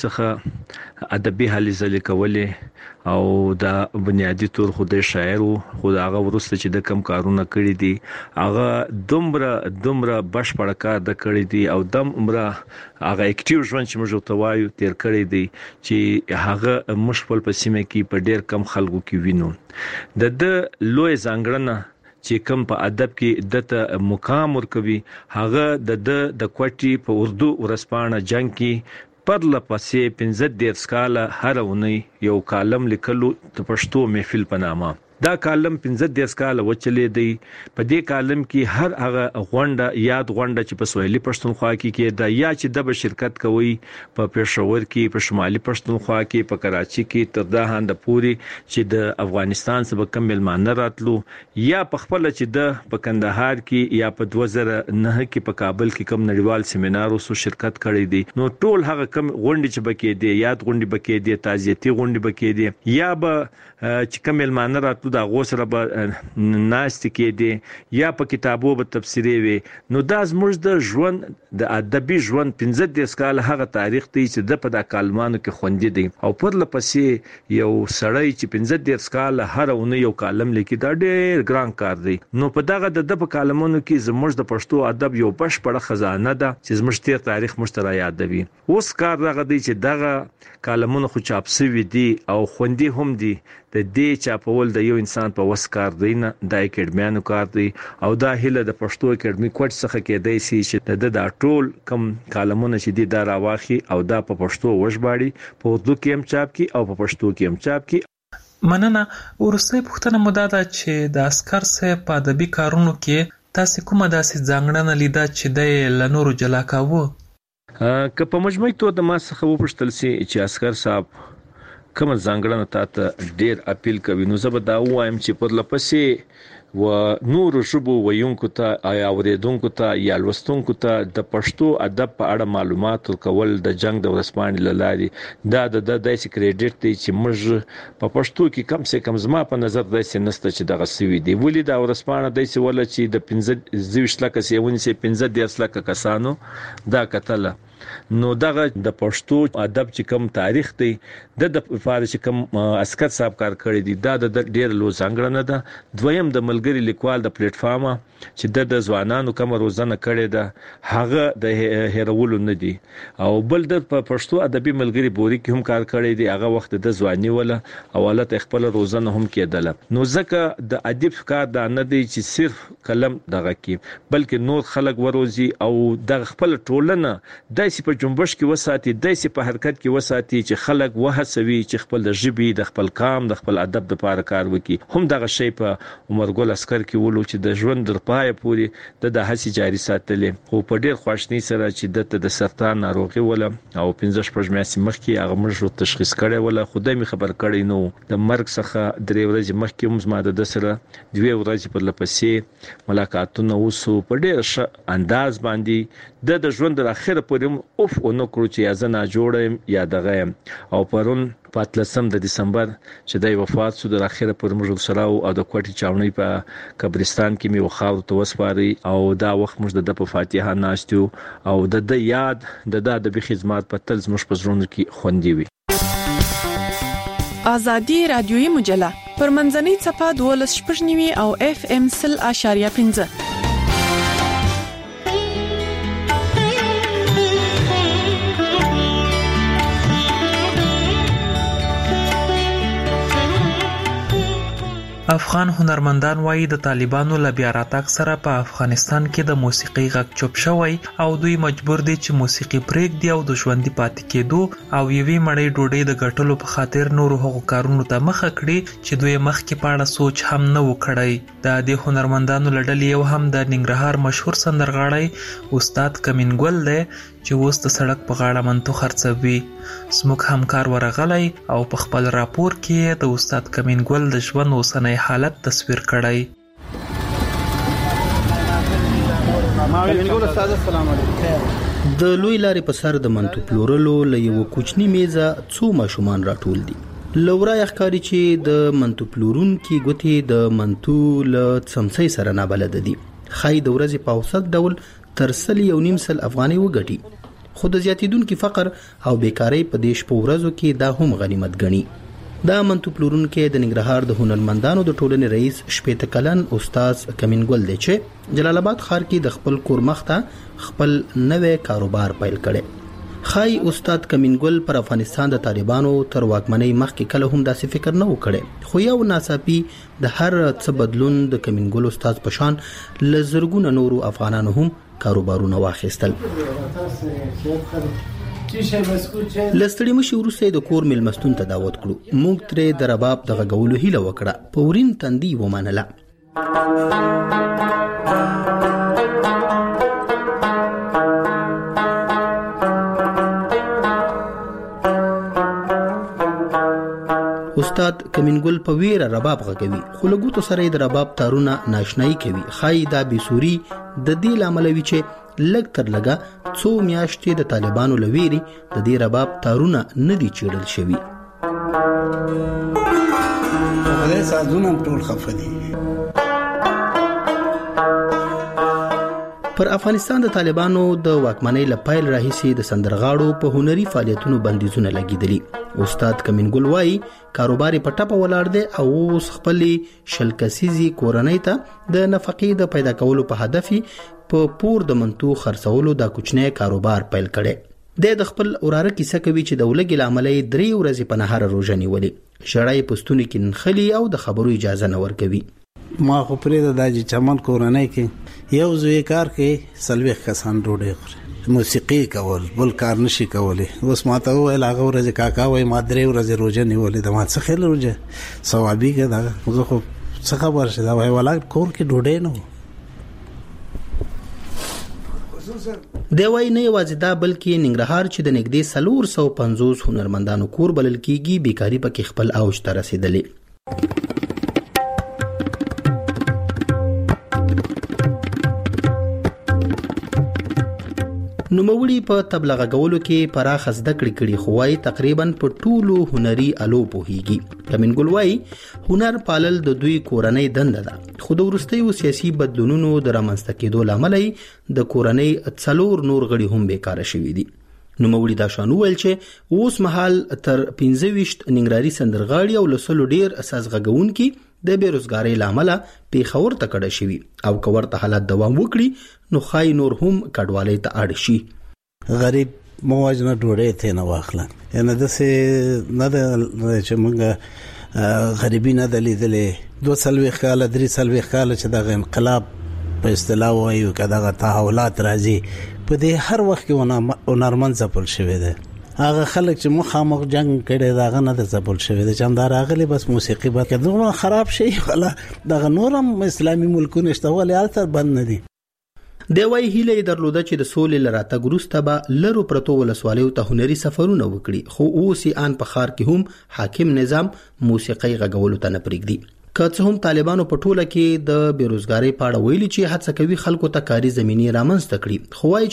څخه ادبي هلې ځلې کولې او د بنیادی تور خوده شاعر خو هغه ورسته چې د کم کارونه کړی دي هغه دومره دومره بشپړ کار د کړی دي او دم عمره هغه اکټیو ژوند چې موږ ته وایو تیر کړی دي چې هغه مشفل په سیمه کې په ډیر کم خلکو کې وینو د د لوی ځانګړنه چې کوم په ادب کې دته مقام ورکوي هغه د د کوټي په اردو ورسپانه جنگ کې پرله پسې پنځه دیرش کاله هر ونی یو کالم لیکلو د پښتو محفل په نامه دا کالم پنځه دیرش کاله وچلې دی په دې کالم کې هر هغه غونډه یاد غونډه چې په سویلي پښتونخوا کې کې دا یا چې د شرکت کوي په پېښور کې په شمالي پښتونخوا کې په کراچي کې تر دا هند پوري چې د افغانستان څخه کمل مان راتلو یا په خپل چې د په کندهار کې یا په دوه زره نه کې په کابل کې کوم نړیوال سیمینار وسو شرکت کړی دی نو ټول هغه کم غونډې چې بکې دي یاد غونډې بکې دي تعزیتي غونډې بکې دي یا به چې کمل مان راتلو دا غوسره به ناست کې دي یا په کتابو به تفسیری وي نو دا زموږ د ژوند د ادبي ژوند پنځه دیرش کال هغه تاریخ دی چې د په د کالمانو کې خوندې دي او پر لپسې یو سړی چې پنځه دیرش کال هر اونۍ یو کالم لیکي دا ډېر ګران کار دی نو په دغه د په کالمونو کې زموږ د پښتو ادب یو بشپړه خزانه ده چې زموږ تیر تاریخ مشترک یادوي اوس کار دغه دی چې دغه کالمونه خو چاپ شوي دي او خوندې هم دي د دې چاپول د یو انسان په وس کار دی نه د اکیډمیانو کار دی او دا هله د پښتو اکیډمي کوټ څخه کېدای شي چې د د ټول کم کالمونه چې دي دا راواخي او دا په پښتو وژباړي په اردو کې هم چاپ کی او په پښتو کې هم چاپ کی. مننه. ورسته پوښتنه مو دا ده چې د اسکر صاحب په ادبي کارونو کې تاسو کومه داسې ځانګړنه لیده چې د لنورو جلا کاوه؟ که په مجموعي توګه د ما څخه وپوښتل شي چې اسکر صاحب کوم ځانګړنه تاسو ډیر اپیل کوي نو زه به دا وایم چې پر لپسې و نور ژبو ویونکو ته یا اوریدونکو ته یا لوستونکو ته د پښتو ادب په اړه معلومات ورکول د جنگ د ورسپانې لاري دا د داسې کریډټ دی چې موږ په پښتو کې کم سه کم زما په نظر داسې نسته چې دغه سوي دی ولې د ورسپانې داسې ول چې د پنځه زویش لکه سیونی سي پنځه دیرش لکه کسانو دا کتله نو دغه د پښتو ادب چې کوم تاریخ دی د د فار چې کوم اسکر صاحب کار کړی دی دا د ډیر لو څنګه ده دویم د ملګری لیکوال د پلیټ فارم چې د د ځوانانو کوم روزنه کړی ده هغه د هیرولو نه دی او بل د پښتو ادبي ملګری بوري کې هم کار کړی دی هغه وخت د ځواني ولا اولت خپل روزنه هم کېدله نو ځکه د ادب کار دا نه دی چې صرف کلم دغه کې بلکې نور خلک وروزي او د خپل ټولنه د داسې په جنبش کې وساتي داسې په حرکت کې وساتي چې خلک وهڅوي چې خپل د ژبې د خپل قام د خپل ادب د لپاره کار وکړي هم دغه شی په عمر ګل اسکر کې ولو چې د ژوند در پای پورې د د هڅې جاري ساتلې خو په ډیر خوشنۍ سره چې د سرطان ناروغي ولا او پنځه شپږ میاشتې مخکې هغه موږ تشخیص کړی ولا خدای می خبر کړی نو د مرګ څخه درې ورځې مخکې هم زما د سره دوه ورځې په لپسې ملاقاتونه وسو په ډیر ښه انداز باندې د د ژوند د اخر پورې اوف او نو کړو چې ازنا جوړم یا دغه او پرون پاتلسم د دسمبر چې د وفات سو د اخر پورې موږ سره او د کوټي چاونی په قبرستان کې می وخاو ته وسپاري او دا وخت موږ د په فاتحه ناشتو او د د یاد د د به خدمات په تل زموږ په زړونو کې خوندي وي. آزادي رادیوي مجله پر منځنۍ صفحه دولس شپږنیوي او اف ام سل اشاریه پنځه. افغان هنرمندان وایي د طالبانو له بیا راتګ سره په افغانستان کې د موسیقي غږ چوپ شوی او دوی مجبور دي چې موسیقي پرېږدي او د ژوندۍ پاتې کېدو او یوې مړۍ ډوډۍ د ګټلو په خاطر نورو هغو کارونو ته مخه کړي چې دوی مخکې په اړه سوچ هم نه و کړی. د دې هنرمندانو له ډلې یو هم د ننګرهار مشهور سندرغاړی استاد کمین ګل دی چې اوس د سړک په غاړه منتو خرڅوي. زموږ همکار ورغلی او په خپل راپور کې د استاد کمین ګل د ژوند اوسنی حالت تصویر کړی. د لوی لارې په سر د منتو پلورلو له یو کوچنی میزه څو ماشومان راټول دي. لورا یخکاری چې د منتو پلورونکي ګوتې د منتو له څمڅۍ سره نه بلد دي. خای د ورځې په اوسط ډول تر سل یو نیم سل افغاني وګټي. خو د زیاتیدونکو فقر او بیکاری په دیش په ورځو کې دا هم غنیمت ګڼي. دا منتو پلورونکي د ننګرهار د هنرمندانو د ټولنې رئیس شپېته کلن استاد کمین ګل دی چې جلال آباد ښار کې د خپل کور مخته خپل نوې کاروبار پیل کړي. خای استاد کمین ګل پر افغانستان د طالبانو تر واکمنۍ مخکې کله هم داسې فکر نه وکړي. خو یو ناڅاپي د هر څه بدلون د کمین ګل استاد پشان لزرګونه نورو افغانانو هم کاروبارونه واخیستل. لستړي مشي ورسې د کور ملمستون ته دعوت کړو. موږ ترې د رباب د غږولو هیله وکړه. پورین تندي ومنله. استاد کمین ګل په ویره رباب غږوي خو له ګوتو سره د رباب تارونه ناشنایی کوي. خای دا بيسوري د دې لامل وی چې لګ تر لګا څو میاشتې د طالبانو لويري د دې رباب تارونه نه دي چیرل شوی. په سازونه ټول خفدي. پر افغانستان د طالبانو د واکمنۍ لپایل راهیسي د سندرغاړو په هنري فعالیتونو بندیزونه لګیدلي. استاد کمین ګل وایي کاروبار په ټاپه ولاړ دی او اوس خپل شلکسيزي کورنۍ ته د نفقې د پیدا کولو په هدف په پور د منتو خرڅولو د کوچنی کاروبار پیل کړي. د خپل اوراره کیسه کوي چې د ولګي لاملې درې ورځې په نهار روزه نیولې. شړای پستونی کې نخلي او د خبرو اجازه نه ورکوي. ما خو پرې د داجی چمن کورنۍ کې یو ځوی کار کې سلويخ کسان ډوډۍ خوري. موسیقي کول بل کار نشي کولی. اوس ماته ویل هغه ورځ کاکا وای ما درې ورځې روزه نیولې د ما څه خل روزه ثوابي کې دا زه خو څه خبر شه دا وای ولا کور کې ډوډۍ نه دی. وای نه یوازې دا بلکې ننګرهار چې د نګدې سلور سو پنځوس هنرمندانو کور بلل کیږي بیکاری پکې خپل اوج ته رسیدلې. نوموړي په تبلیغ غولو کې پراخ زده کړې کړي خو وايي تقریبا په ټولو هنري الو پوهیږي. کمین ګل وايي هنر پالل د دوی کورنۍ دنده ده خو د ورستیو سیاسي بدلونونو د رامنځته کېدو لامل د کورنۍ څلور نور غړي هم بیکاره شوي دي. نوموړي دا شانو ویل چې اوس مهال تر پنځه ویشت ننګرهاري سندرغاړي او لسلو ډیر اساس غږونکي د بیروزګاری لامل پیښور ته کډه شوي او کور ته حالت دوام وکړي نو خای نور هم کډوالۍ ته اړ شي. غریب موجنه ډوړې ته نه واخله یعنی د څه نه د چې موږ غریبی نه دلیدلې دوه سلوي خاله درې سلوي خاله چې د انقلاب په اصطلاح وایو کدا تحولات راځي په دې هر وخت کې هنرمند ځپل شوی دی. هغه خلک چې مخامخ جنگ کړي داغه نه د ځپل شوی دی چې همدار اغلی بس موسیقي به کډونه خراب شي ولا دغه نورم اسلامي ملکونه شته ولې التر بند نه دي. دی وای هیله درلوده چې د سولې لراته ګروسته به لرو پرتو ولسوالیو ته هنري سفرونه وکړي خو اوس یې ان په خار کې هم حاکم نظام موسیقي غږولو ته نه پرېږدي. که څه هم طالبانو په ټوله کې د بیروزګاری په اړه ویلي چې هڅه کوي خلکو ته کاري زمینی رامنځته کړي خو وايي چې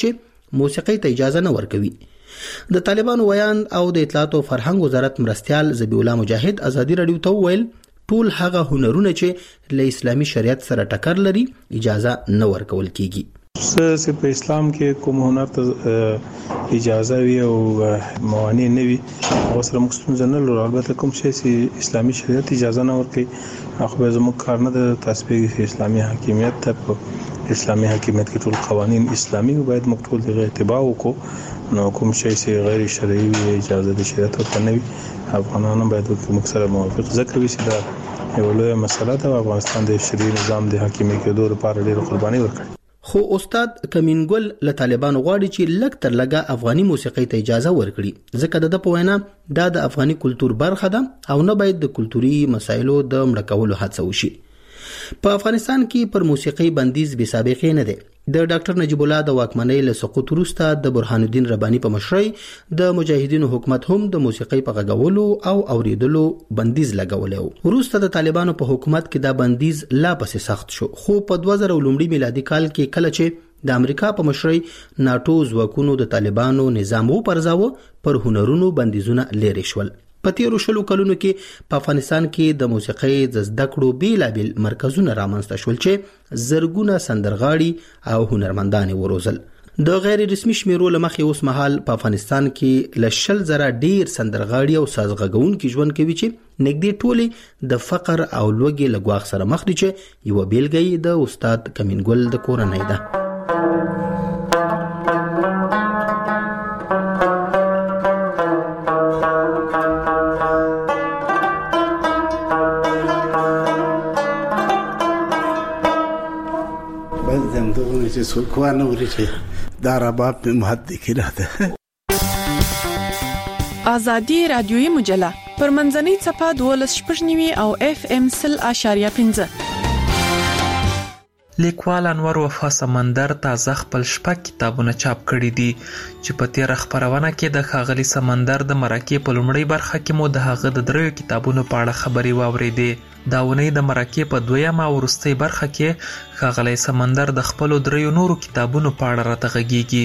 موسیقي ته اجازه نه ورکوي. د طالبانو ویان او د اطلاعات او فرهنګ وزارت مرستيال ذبیح الله مجاهد ازادي رادیو ته ویل ټول هغه هنرونه چې له اسلامي شریعت سره ټکر لري اجازه نه ورکول کیږي. چې په اسلام کې کوم هنر ته اجازه وي او موانع نه وي او سره مخصوص نه لري، البته کوم شی چې اسلامي شریعت اجازه نه ورکوي هغه زموږ کار نه د تطبیق اسلامي حاکمیت ته. په اسلامي حاکمیت کې ټول قوانين اسلامي باید موږ ټول دغه اتباع وکړو، نو کوم شی چې غیر شرعي وي اجازه د شریعت ورته نه وي افغانانو باید موږ سره موافق ذکر وي چې دا یو لوی مسله ده. افغانستان د شرعي نظام د حاکمیت کېدو لپاره ډېر قرباني ورکړي. خو استاد کمینګل له طالبانو غواړي چې لږ تر لږه افغاني موسیقي ته اجازه ورکړي، ځکه د په وینا دا د افغاني کلچر برخه ده او نه باید د کلتوري مسایلو د مړه کولو هڅه وشي. په افغانستان کې پر موسیقي بندیز بې سابقه نه دی. د ډاکټر نجیب الله د واکمنۍ له سقوط وروسته د برهان الدین رباني په مشرۍ د مجاهدینو حکومت هم د موسیقي په غږولو او اوریدلو بندیز لګولی و. وروسته د طالبانو په حکومت کې دا بندیز لا پسې سخت شو، خو په دوه زره لومړي میلادي کال کې کله چې د امریکا په مشرۍ ناتو ځواکونو د طالبانو نظام وپرځاوه پر هنرونو بندیزونه لري شول. په تیرو شلو کلونو کې په افغانستان کې د موسیقۍ د زده کړو بیلابل مرکزونه رامنځته شول چې زرګونه سندرغاړي او هنرمندان وروزل. د غیر رسمي شمیرو لمخې اوس مهال په افغانستان کې ل شل زره ډیر سندرغاړي او سازغږونکي ژوند کوي چې نږدې ټولي د فقر او لوږې له ګواښ سره مخ دي، چې یو بیلګه د استاد کمینګل د کورنۍ ده. سلکوانه ورته دا رباب په مهد کې راته. ازادي رادیوي مجله پر منځنۍ صفه دولس شپږنیوي او اف ام سل اشاریه پنځه. لیکوال انور وفا سمندر تازه خپل شپږ کتابونه چاپ کړي دي چې په تیر خبرونه کې د ښاغلي سمندر د مرکې په لومړۍ برخه کې مو د هغه د دریو کتابونو په اړه خبرې واورېدې. دا ونې د مرکې په دویمه او وروستۍ برخه کې ښاغلی سمندر د خپلو دریو نورو کتابونو په اړه راته غږیږي.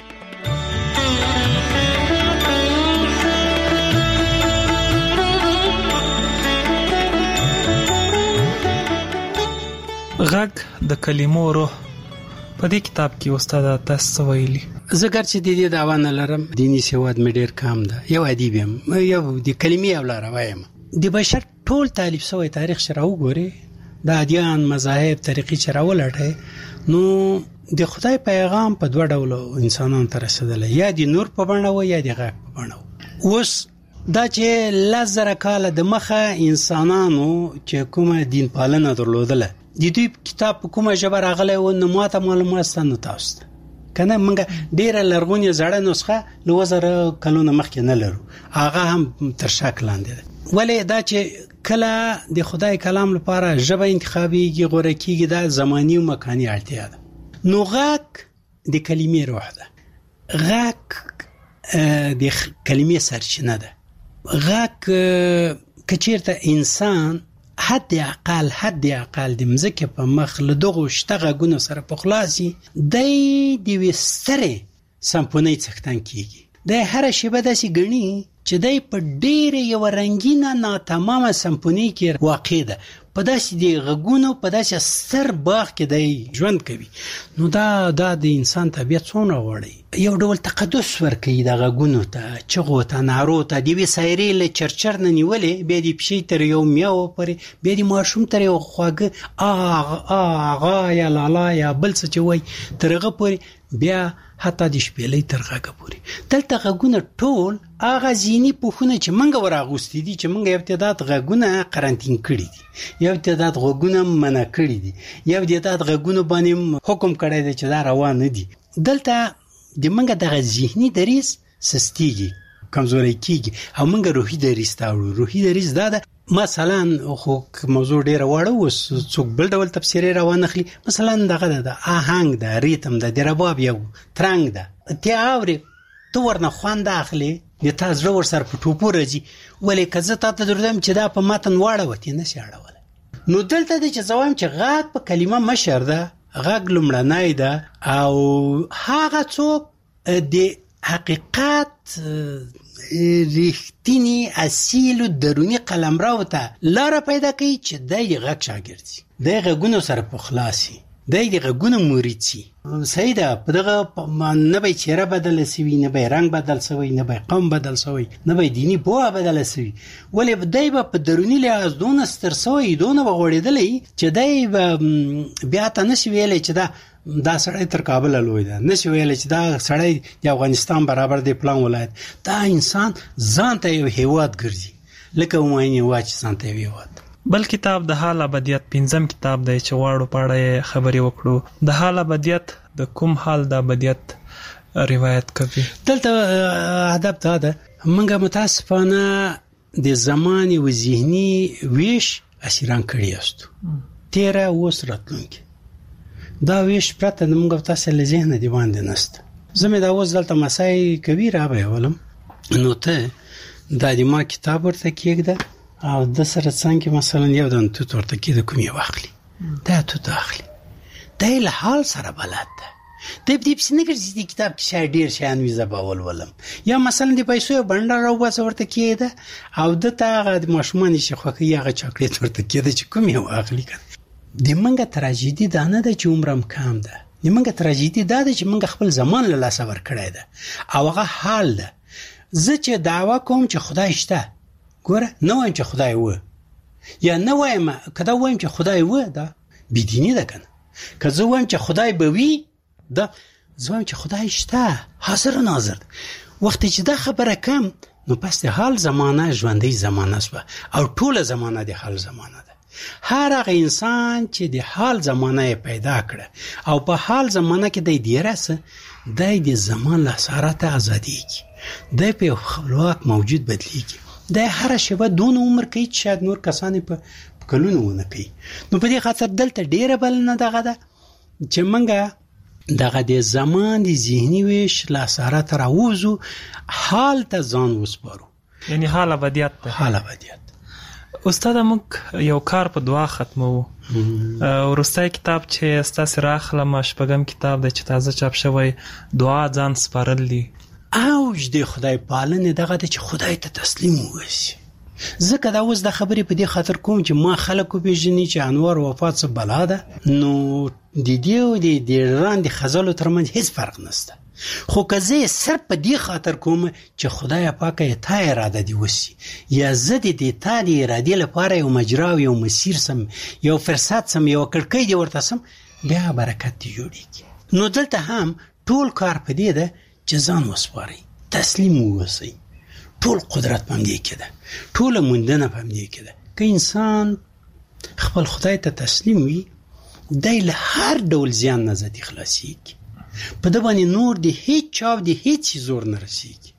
غږ د کلمو روح په دې کتاب کې استاد تاسو ویلي. زګر چې د دې دعوا نه لرم دیني سواد مې ډیر کم ده، یو ادیب یم، یو د کلمې او لاره وایم. د بشر ټول تالیف شوی تاریخ شرا وګوري، د ادیان مذاهب طریقې چې راولټه نو د خدای پیغام په دوه ډولو انسانانو ته رسیدلی، یا د نور په بڼه و یا د غږ په بڼه. اوس دا چې لزر کاله د مخه انسانانو چې کومه دین پالنه درلودله د دوی کتاب په کومه ژبه راغلی و نو ماته معلومات ستنه تاسو ته کنه موږ ډیره لرغونې زړه نسخه له وزره کلونه مخکې نه لرو، هغه هم تر شک لاندې ده. ولې دا چې کله د خدای کلام لپاره ژبه انتخابيږي غوړه کیږي دا زماني او مکاني اړتیا ده. نو غږ د کلمې روح ده، غږ د کلمې سرچینه ده. غږ کچیرته انسان حد اقل حد اقل د مزکه په مخ له دغه شتغه غونو سره په خلاصي د دې وستره سمفوني څختن کیږي. د هر شیبه داسې غني چې دای په ډېر یو رنگینه ناتمامه سمفوني کې واقع ده، په داسې دی غږونو په داسې ستر باغ کې دی ژوند کوي. نو دا دا د انسان طبيعت څونه وړي یو ډول تقدس ورکوي د غږونو ته، چغو ته، نارو ته، دی وی سایري له چرچر نه نیولې به دی پشي تر یو میاو پرې به دی ماشوم تر یو خواګه اغه اغه یا لالا یا بل څه چوي ترغه پرې بیا حتی د شپېلې تر غږه پوري. دلته غږونه ټول هغه ځینی پوښونه چې منګه ورغوستي دي چې منګه ابتدات غږونه قرنټین کړی دي، یو ابتدات غږونه منع کړی دي، یو ابتدات غږونه باندې حکم کړی دی چې دا روان نه دي. دلته د منګه دغه ذهني دریس سستیږي، کمزوري کیږي او منګه روحي دریس تاوړو. روحي دریس دا ده مثلا خو موضوع ډیره وړه وس څوک بل ډول تفسیر روان اخلي، مثلا دغه د آهنګ د ریتم د رباب یو ترنګ ده ته اوري تو ورنه خوان داخلي د تاسو ور سر په ټوپو راځي، ولې کزه تاسو دردم چې دا په متن واړه وتی نه شاړه. نو دلته د چې زوام چې غږ په کلمه مشر ده، غږ لمړنای ده او هغه څوک د حقیقت ریښتینی اصیل درونی قلمرو ته لار پیدا کوي چې دای غږ شاګردي دای غږونو سره په خلاصي دای غږونو مرید شي. صحیح ده، په دغه نه به چهره بدل شي، نه به رنگ بدل شي، نه به قوم بدل شي، نه به دینی بوه بدل شي، ولې دای په درونی لحاظ دون ستر شوی دون وغوړېدلې چې دای بیا ته نشي ویلې چې دا دا سړی تر کابل لوی ده، نشي ویلې چې دا سړی د افغانستان برابر دی پلان ولایت. دا انسان ځان ته یو هیواد ګرځي لکه وماینه واچ ځان ته یو هیواد. بل کتاب د حال ابدیت پنځم کتاب دی چې واړو پاړه خبرې وکړو. د حال ابدیت د کوم حال د ابدیت روایت کوي؟ دلته ادب دا ده موږ متاسفانه د زماني و ذهني ویش اسیران کړی است. تیرا اوس راتلونکي دا ویش پرته موږ تاسو له ذهن دی باندې نست. زمې دا اوس دلته مسای کوي را به ولم نو ته دا د ما کتاب ورته کېږده او د سره څنګه مثلا یو دن تو ورته کې د کومې واخلي دا تو داخلي د له حال سره بلد ده د دې په څنګه چې د کتاب کې شای ډیر شان ویزه باول ولم یا مثلا د پیسو بندر او بس ورته کېده او د تاغه د مشمن شي خو کې هغه چاکلیټ ورته کېده چې کومې واخلي کړه. د منګه تراژیدي دا نه ده چې عمرم کم ده، د منګه تراژیدي دا ده چې منګه خپل زمان له لاس ور کړی ده او هغه حال ده. زه چې دعوا کوم چې خدای شته ګوره نه وایم چې خدای و یا نه وایم کدا وایم چې خدای و دا بيدینی ده کنه. که زه وایم چې خدای به وي دا زه وایم چې خدای شته حاضر و ناظر. وخت چې دا خبره کم نو پس د حال زمانه ژوندۍ زمانه سوه او ټوله زمانه د حال زمانه ده. هر هغه انسان چې د حال زمانه پیدا کړه او په حال زمانه کې د دیرسه د زمان له اثرات ازاديږي، د په خپلواک موجود بدلیږي. د هر شبه دون عمر کوي چې شاید نور کسان په کلونه ونه کوي. نو په دې خاطر دلته ډیره بل نه دغه ده چې منګه دغه د زمان د ذهني ویش له اثرات راوځو حال ته ځان وسپارو، یعنی حال ابدیت ته حال ابدیت. استاد موږ یو کار په دعا ختمو. ورسته کتاب چې استاد راخلم شپږم کتاب د چې تازه چاپ شوی دعا ځان سپارل دي. اوج د خدای پالنه دغه چې خدای ته تسلیم وسی. ځکه دا اوس د خبرې په دې خاطر کوم چې ما خلکو پیژني چې انوار وفات څه بلا ده نو د دې او د ډیران د خزالو ترمنځ هیڅ فرق نشته. خو که زه صرف په دې خاطر کوم چې خدای پاک تا اراده دی وسی یا زه د تا د اراده لپاره یو مجرا او یو مسیر سم یو فرصت سم یو کړکۍ دی ورته سم بیا برکت دی جوړیږي. نو دلته هم ټول کار په دې ده چې ځان وسپاري، تسلیم ووسی. ټول قدرت په دې کې ده، ټول موندنه په دې کې ده. که انسان خپل خدای ته تسلیم وي دای له هر ډول زیان نه ځي خلاصيږي. په د باندې نور دی هیڅ چاو دی هیڅ زور نه رسیږي.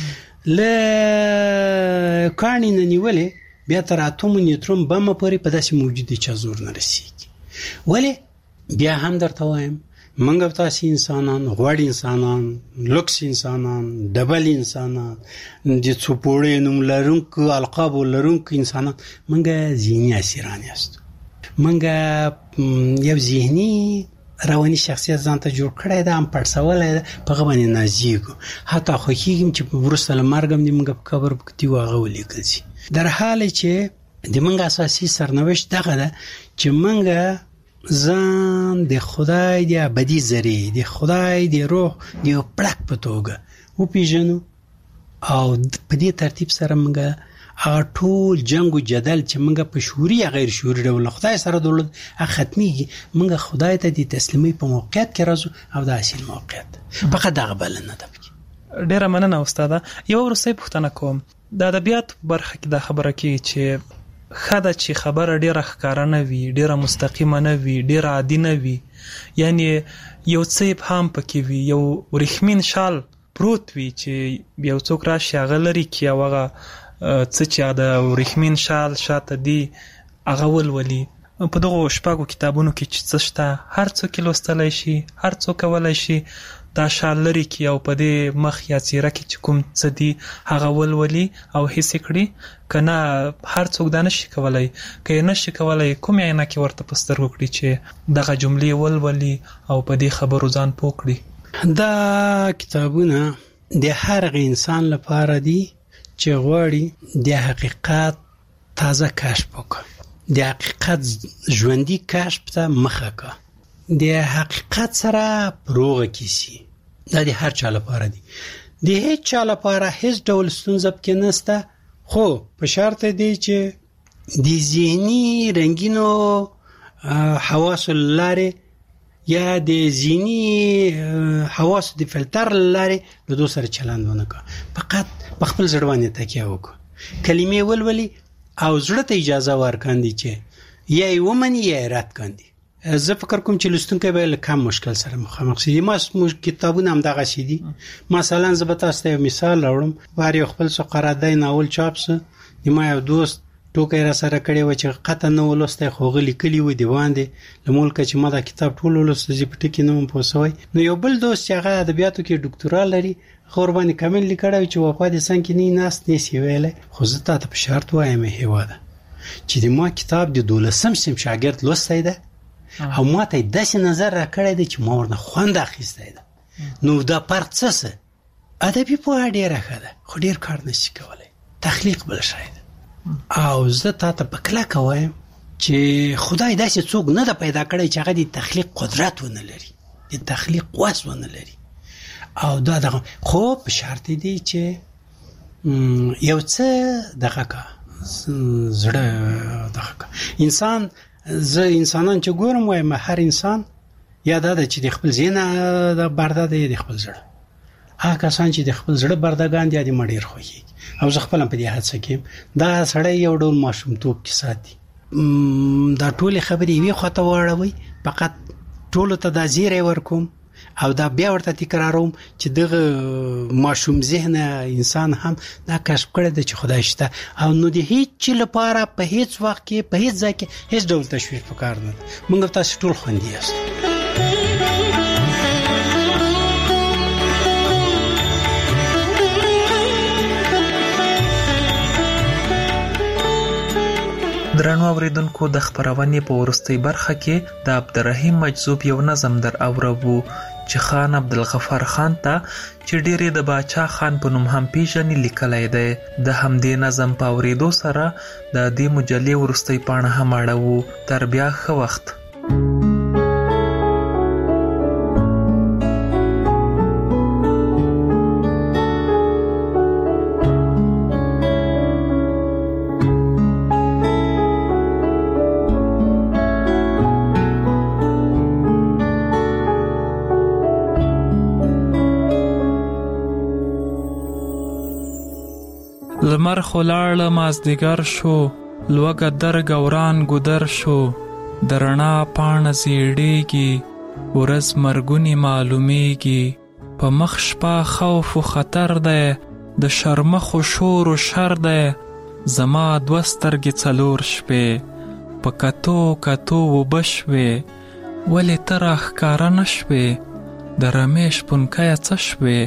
ل کانی نه نیولې بیا تر اتوم نیوترون بم پورې په داسې موجود دي چې زور نه رسیږي. ولی بیا هم درته وایم منګه تاسو انسانان غوړ انسانان لوکس انسانان ډبل انسانان د څوپوړې نوم لرونکو القاب لرونکو انسانان منګه ذهني اسیران یاست. منګه یو ذهني رواني شخصیت ځان ته جوړ کړی دا هم پړسولای په غوښنه نازیګو حتی خو کېږم چې ورسره مرګم دی موږ په قبر کې دی واغه ولیکل شي. در حال چې د منګه اساسي سرنوشت دغه ده چې منګه ځان د خدای دی ابدي زری د خدای دی روح دی پړک په توګه او پیژنو او په دې ترتیب سره منګه هغه ټول جنگ او جدل چې منګه په شعوري یا غیر شعوري ډول خدای سره دولت ختميږي منګه خدای ته د تسلیمي په موقعیت کې راځو او د اصل موقعیت فقط دغه بل نه ده. ډیره مننه استاد. یو ورسې پوښتنه کوم د ادبیات برخه کې د خبره کې چې خدای چې خبره ډیره ښکارانه وي ډیره مستقیمه نه وي ډیره عادي نه وي یعنی یو څه هم پکې وي یو ورخمین شال پروت وي چې یو څوک راشي غلري کې هغه څه چې د ورخمین شال شاته دی هغه ولولي. په دغه شپږو کتابونو کې چې څه شته هر څوک لوستلای شي هر څوک کولای شي دا شال لري کې او په دې مخ یا څیره کې چې کوم څه دی هغه ولولي او هیڅ کړي کنه هر څوک دا نشي کولای که نشي کولای کوم یې نه کې ورته پستر وکړي چې دغه جملې ولولي او په دې خبرو ځان پوکړي. دا کتابونه د هر انسان لپاره دي چې غواړي د حقیقت تازه کشف وکړي، د حقیقت ژوندۍ کشف ته مخه کا، د حقیقت سره پروغه کیسي. دا د هر چا لپاره دي، د هیڅ چا لپاره هیڅ ډول ستونزه پکې نشته، خو په شرط دی چې د ذهني رنگینو حواس لاره یا د ذهني حواس د فلتر لاره له دوه سره چلند ونه کا، فقط په خپل ځړوانه تکیه وکړه، کلمې ولولي او زړه ته اجازه ورکاندي چې یا یې ومني یا یې رد کاندي. زه فکر کوم چې لوستونکي به له کم مشکل سره مخامخ شي. ما کتابونه هم دغه شي دي. مثلا زه به تاسو ته مثال راوړم، وار یو خپل سقراطی ناول چاپ سه، ما یو دوست ټوکې را سره کړی و چې قطع نه ولسته خو غلی کلی و دیوان دی لمولکه چې ما دا کتاب ټول ولسته چې پټ کې نه مو پوسوي. نو یو بل دوست چې هغه ادبیاتو کې ډاکټورا لري خور باندې کامل لیکړی چې وفات سن کې نه ناس نه سی ویله، خو زه ته په شرط وایم هوا ده چې د ما کتاب د دولسم سم شاګرد لوستای ده او ما ته داسې نظر را کړی دی چې ما ورنه خوند اخیستی ده. نو دا فرق څه څه ادبي پوهه ډېره ښه ده خو ډېر کار نشي کولی، تخلیق بل شی ده. او زه تا ته په کلکه وایم چې خدای داسې څوک نه ده پیدا کړی چې هغه د تخلیق قدرت ونه لري، د تخلیق وس ونه لري. او دا دغه خو په شرط دی چې یو څه دغه کا زړه دغه کا انسان، زه انسانان چې ګورم وایم هر انسان یا دا چې د خپل ذهن د برده دی د خپل زړه، هغه کسان چې د خپل زړه بردهګان دي د مډیر خوږي. او زه خپل په دې حادثه کې دا سړی یو ډول ماشومتوب کې ساتي. دا ټول خبرې وی خواته واړوي، فقط ټول ته دا زیری ورکوم او دا بیا ورته تکراروم چې دغه ماشوم ذهن انسان هم دا کشف کړی دی چې خدای شته. او نو د هیڅ چی لپاره په هیڅ وخت کې په هیڅ ځای کې هیڅ ډول تشویش پکار نه. موږ تاسو ټول خوندي یاست. درنو اوریدونکو، د خبرونې په وروستۍ برخه کې د عبدالرحیم مجذوب یو نظم در اورو چې خان عبدالغفار خان ته چې ډېرې د باچا خان په نوم هم پیژني لیکلی دی. د همدې نظم په اورېدو سره د دې مجلې وروستۍ پاڼه هم اړوو. تر بیا ښه وخت. لمر خلاړه مازدیګر شو، لوګه در ګوران ګودر شو، درنا پاڼه زیړیږي، ورځ مرګونی معلومیږي، په مخ شپه خوف و خطر ده، د شرمخ و شور و شر ده، زما دوه سترګې څلور شپې، په کتو کتو و بشوې، ولې ته راښکاره نه شوې، د رمیش پنکیه څه شوې.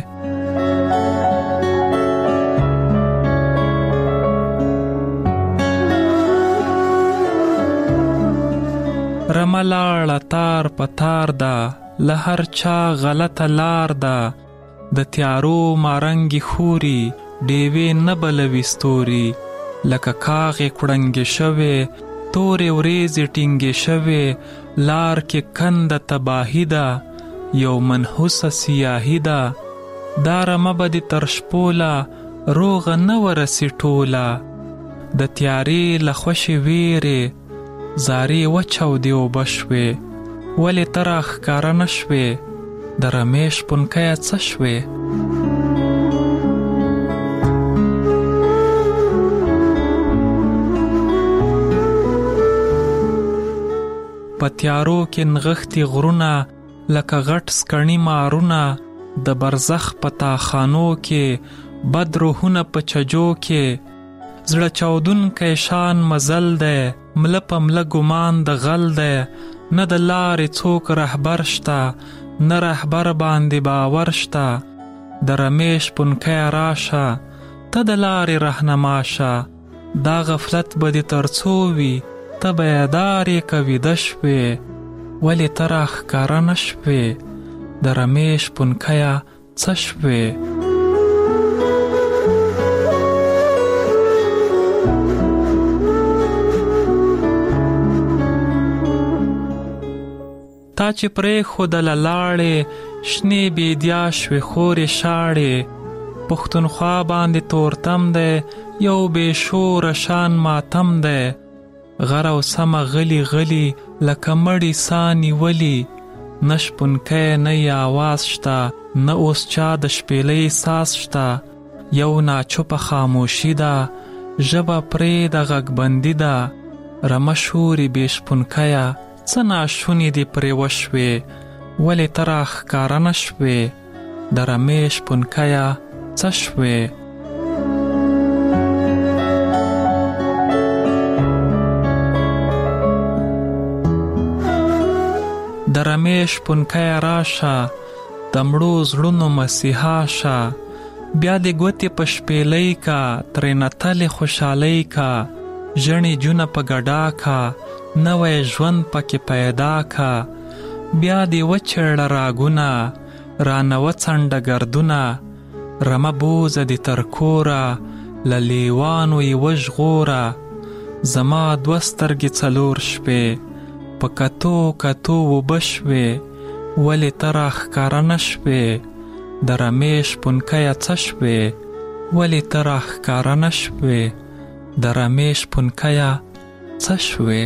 رملاړه تار پتار ده، له هر چا غلطه لار ده، د تیارو مارنګي خوري، ډیوې نه بلوي ستوري، لکه کاغې کړنګې شوې، تورې وریځې ټینګې شوې، لار کې کنده تباهي ده، یو منحوسه سیاهي ده، دا رمه به دې تر شپوله روغه نه ورسي ټوله، د تیارې له خوشې ویرې زارې وچاودې اوبه شوې، ولې ته راښکاره نه شوې، د رمیش پنکیه څه شوې. په تیارو کې نغښتي غرونه، لکه غټ سکڼي مارونه، د برزخ په تاخانو کې بد روحونه په چجو کې، زړه چاودونکی شان مزل دی، مله په مله ګمان د غل دی، نه د لارې څوک رهبر شته، نه رهبر باندې باور شته، د رمیش پنکیه راشه، ته د لارې رهنما شه، دا غفلت به دې تر څو وي، ته بیدارې که ویده شوې، ولې ته راښکاره نه شوې، د رمیش پونکیا څه شوې؟ تا چې پرې خودله لاړې شنې بیدیا شوې خورې شاړې پښتونخوا باندې تورتم دی یو بې شوره شان ماتم دی غر او سمه غلی غلی لکه مړی سا نیولي نه شپونکی نه یې آواز شته نه اوس چا د شپېلۍ ساز شته یو ناچوپه خاموشي ده ژبه پرې د غږبندي ده رمه شورې بې شپونکیه څه ناشونې دې پرې وشوې ولې ته راښکاره نه شوې د رمې شپونکیه څه شوې؟ د رمې شپونکیه راشه د مړو زړونو مسیحا شه بیا دې ګوتې په شپېلۍ کا ترېنه تلې خوشحالۍ کا ژڼې جونه په ګډا کا نوی ژوند پکې پیدا کا بیا دې وچړه راګونه رانه وڅنډه ګردونه رمه بوزه دې تر کوره له لیوانو یې وژغوره زما دوه سترګې څلور شپې په کتو کتو اوبه شوې ولې ته راښکاره نه شوې د رمې شپونکیه څه شوې ولې ته راښکاره نه شوې د رمې شپونکیه څه شوې؟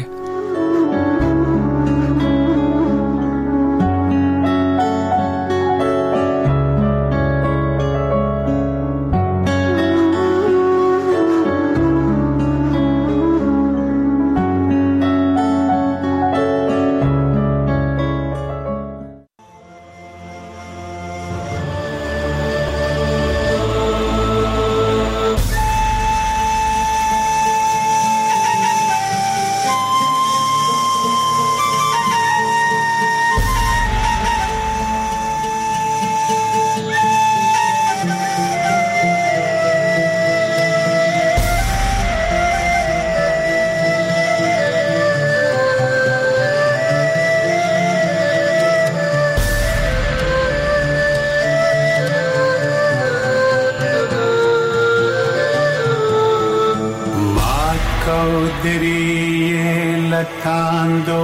تاندو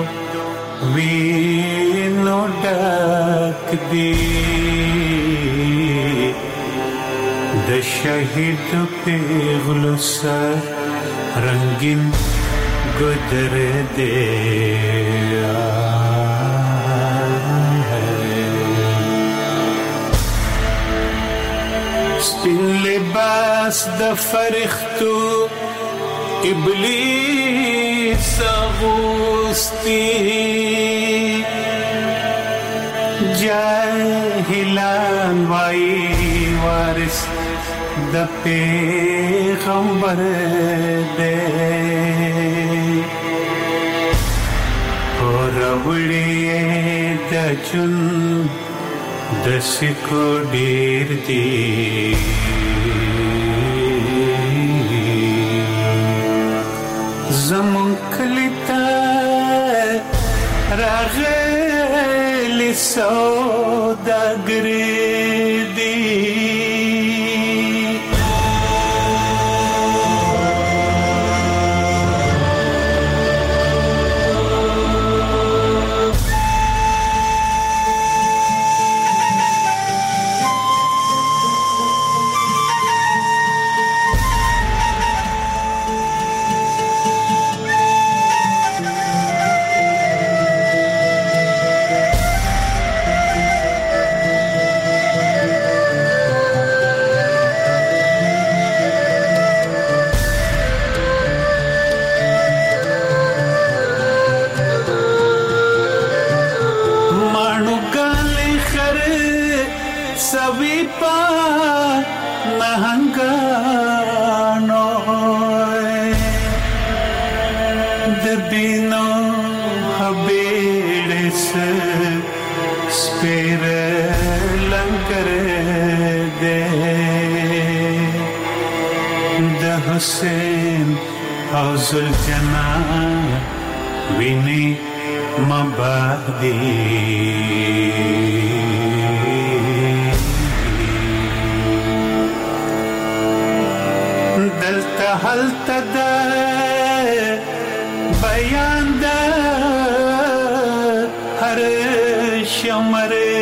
وینو ډک دی د شهید پیغلو سر رنگین ګدر دی سپین لباس د فرښتو ابلیس اغوستی جاهلان وای وارث د پیغمبر دی اوروړي د جون د سکو ډیر دی زمون کلیتا راغلی سوداګری دی حسین او زلجنا ویني مبادی هل تد بیان د هر شمره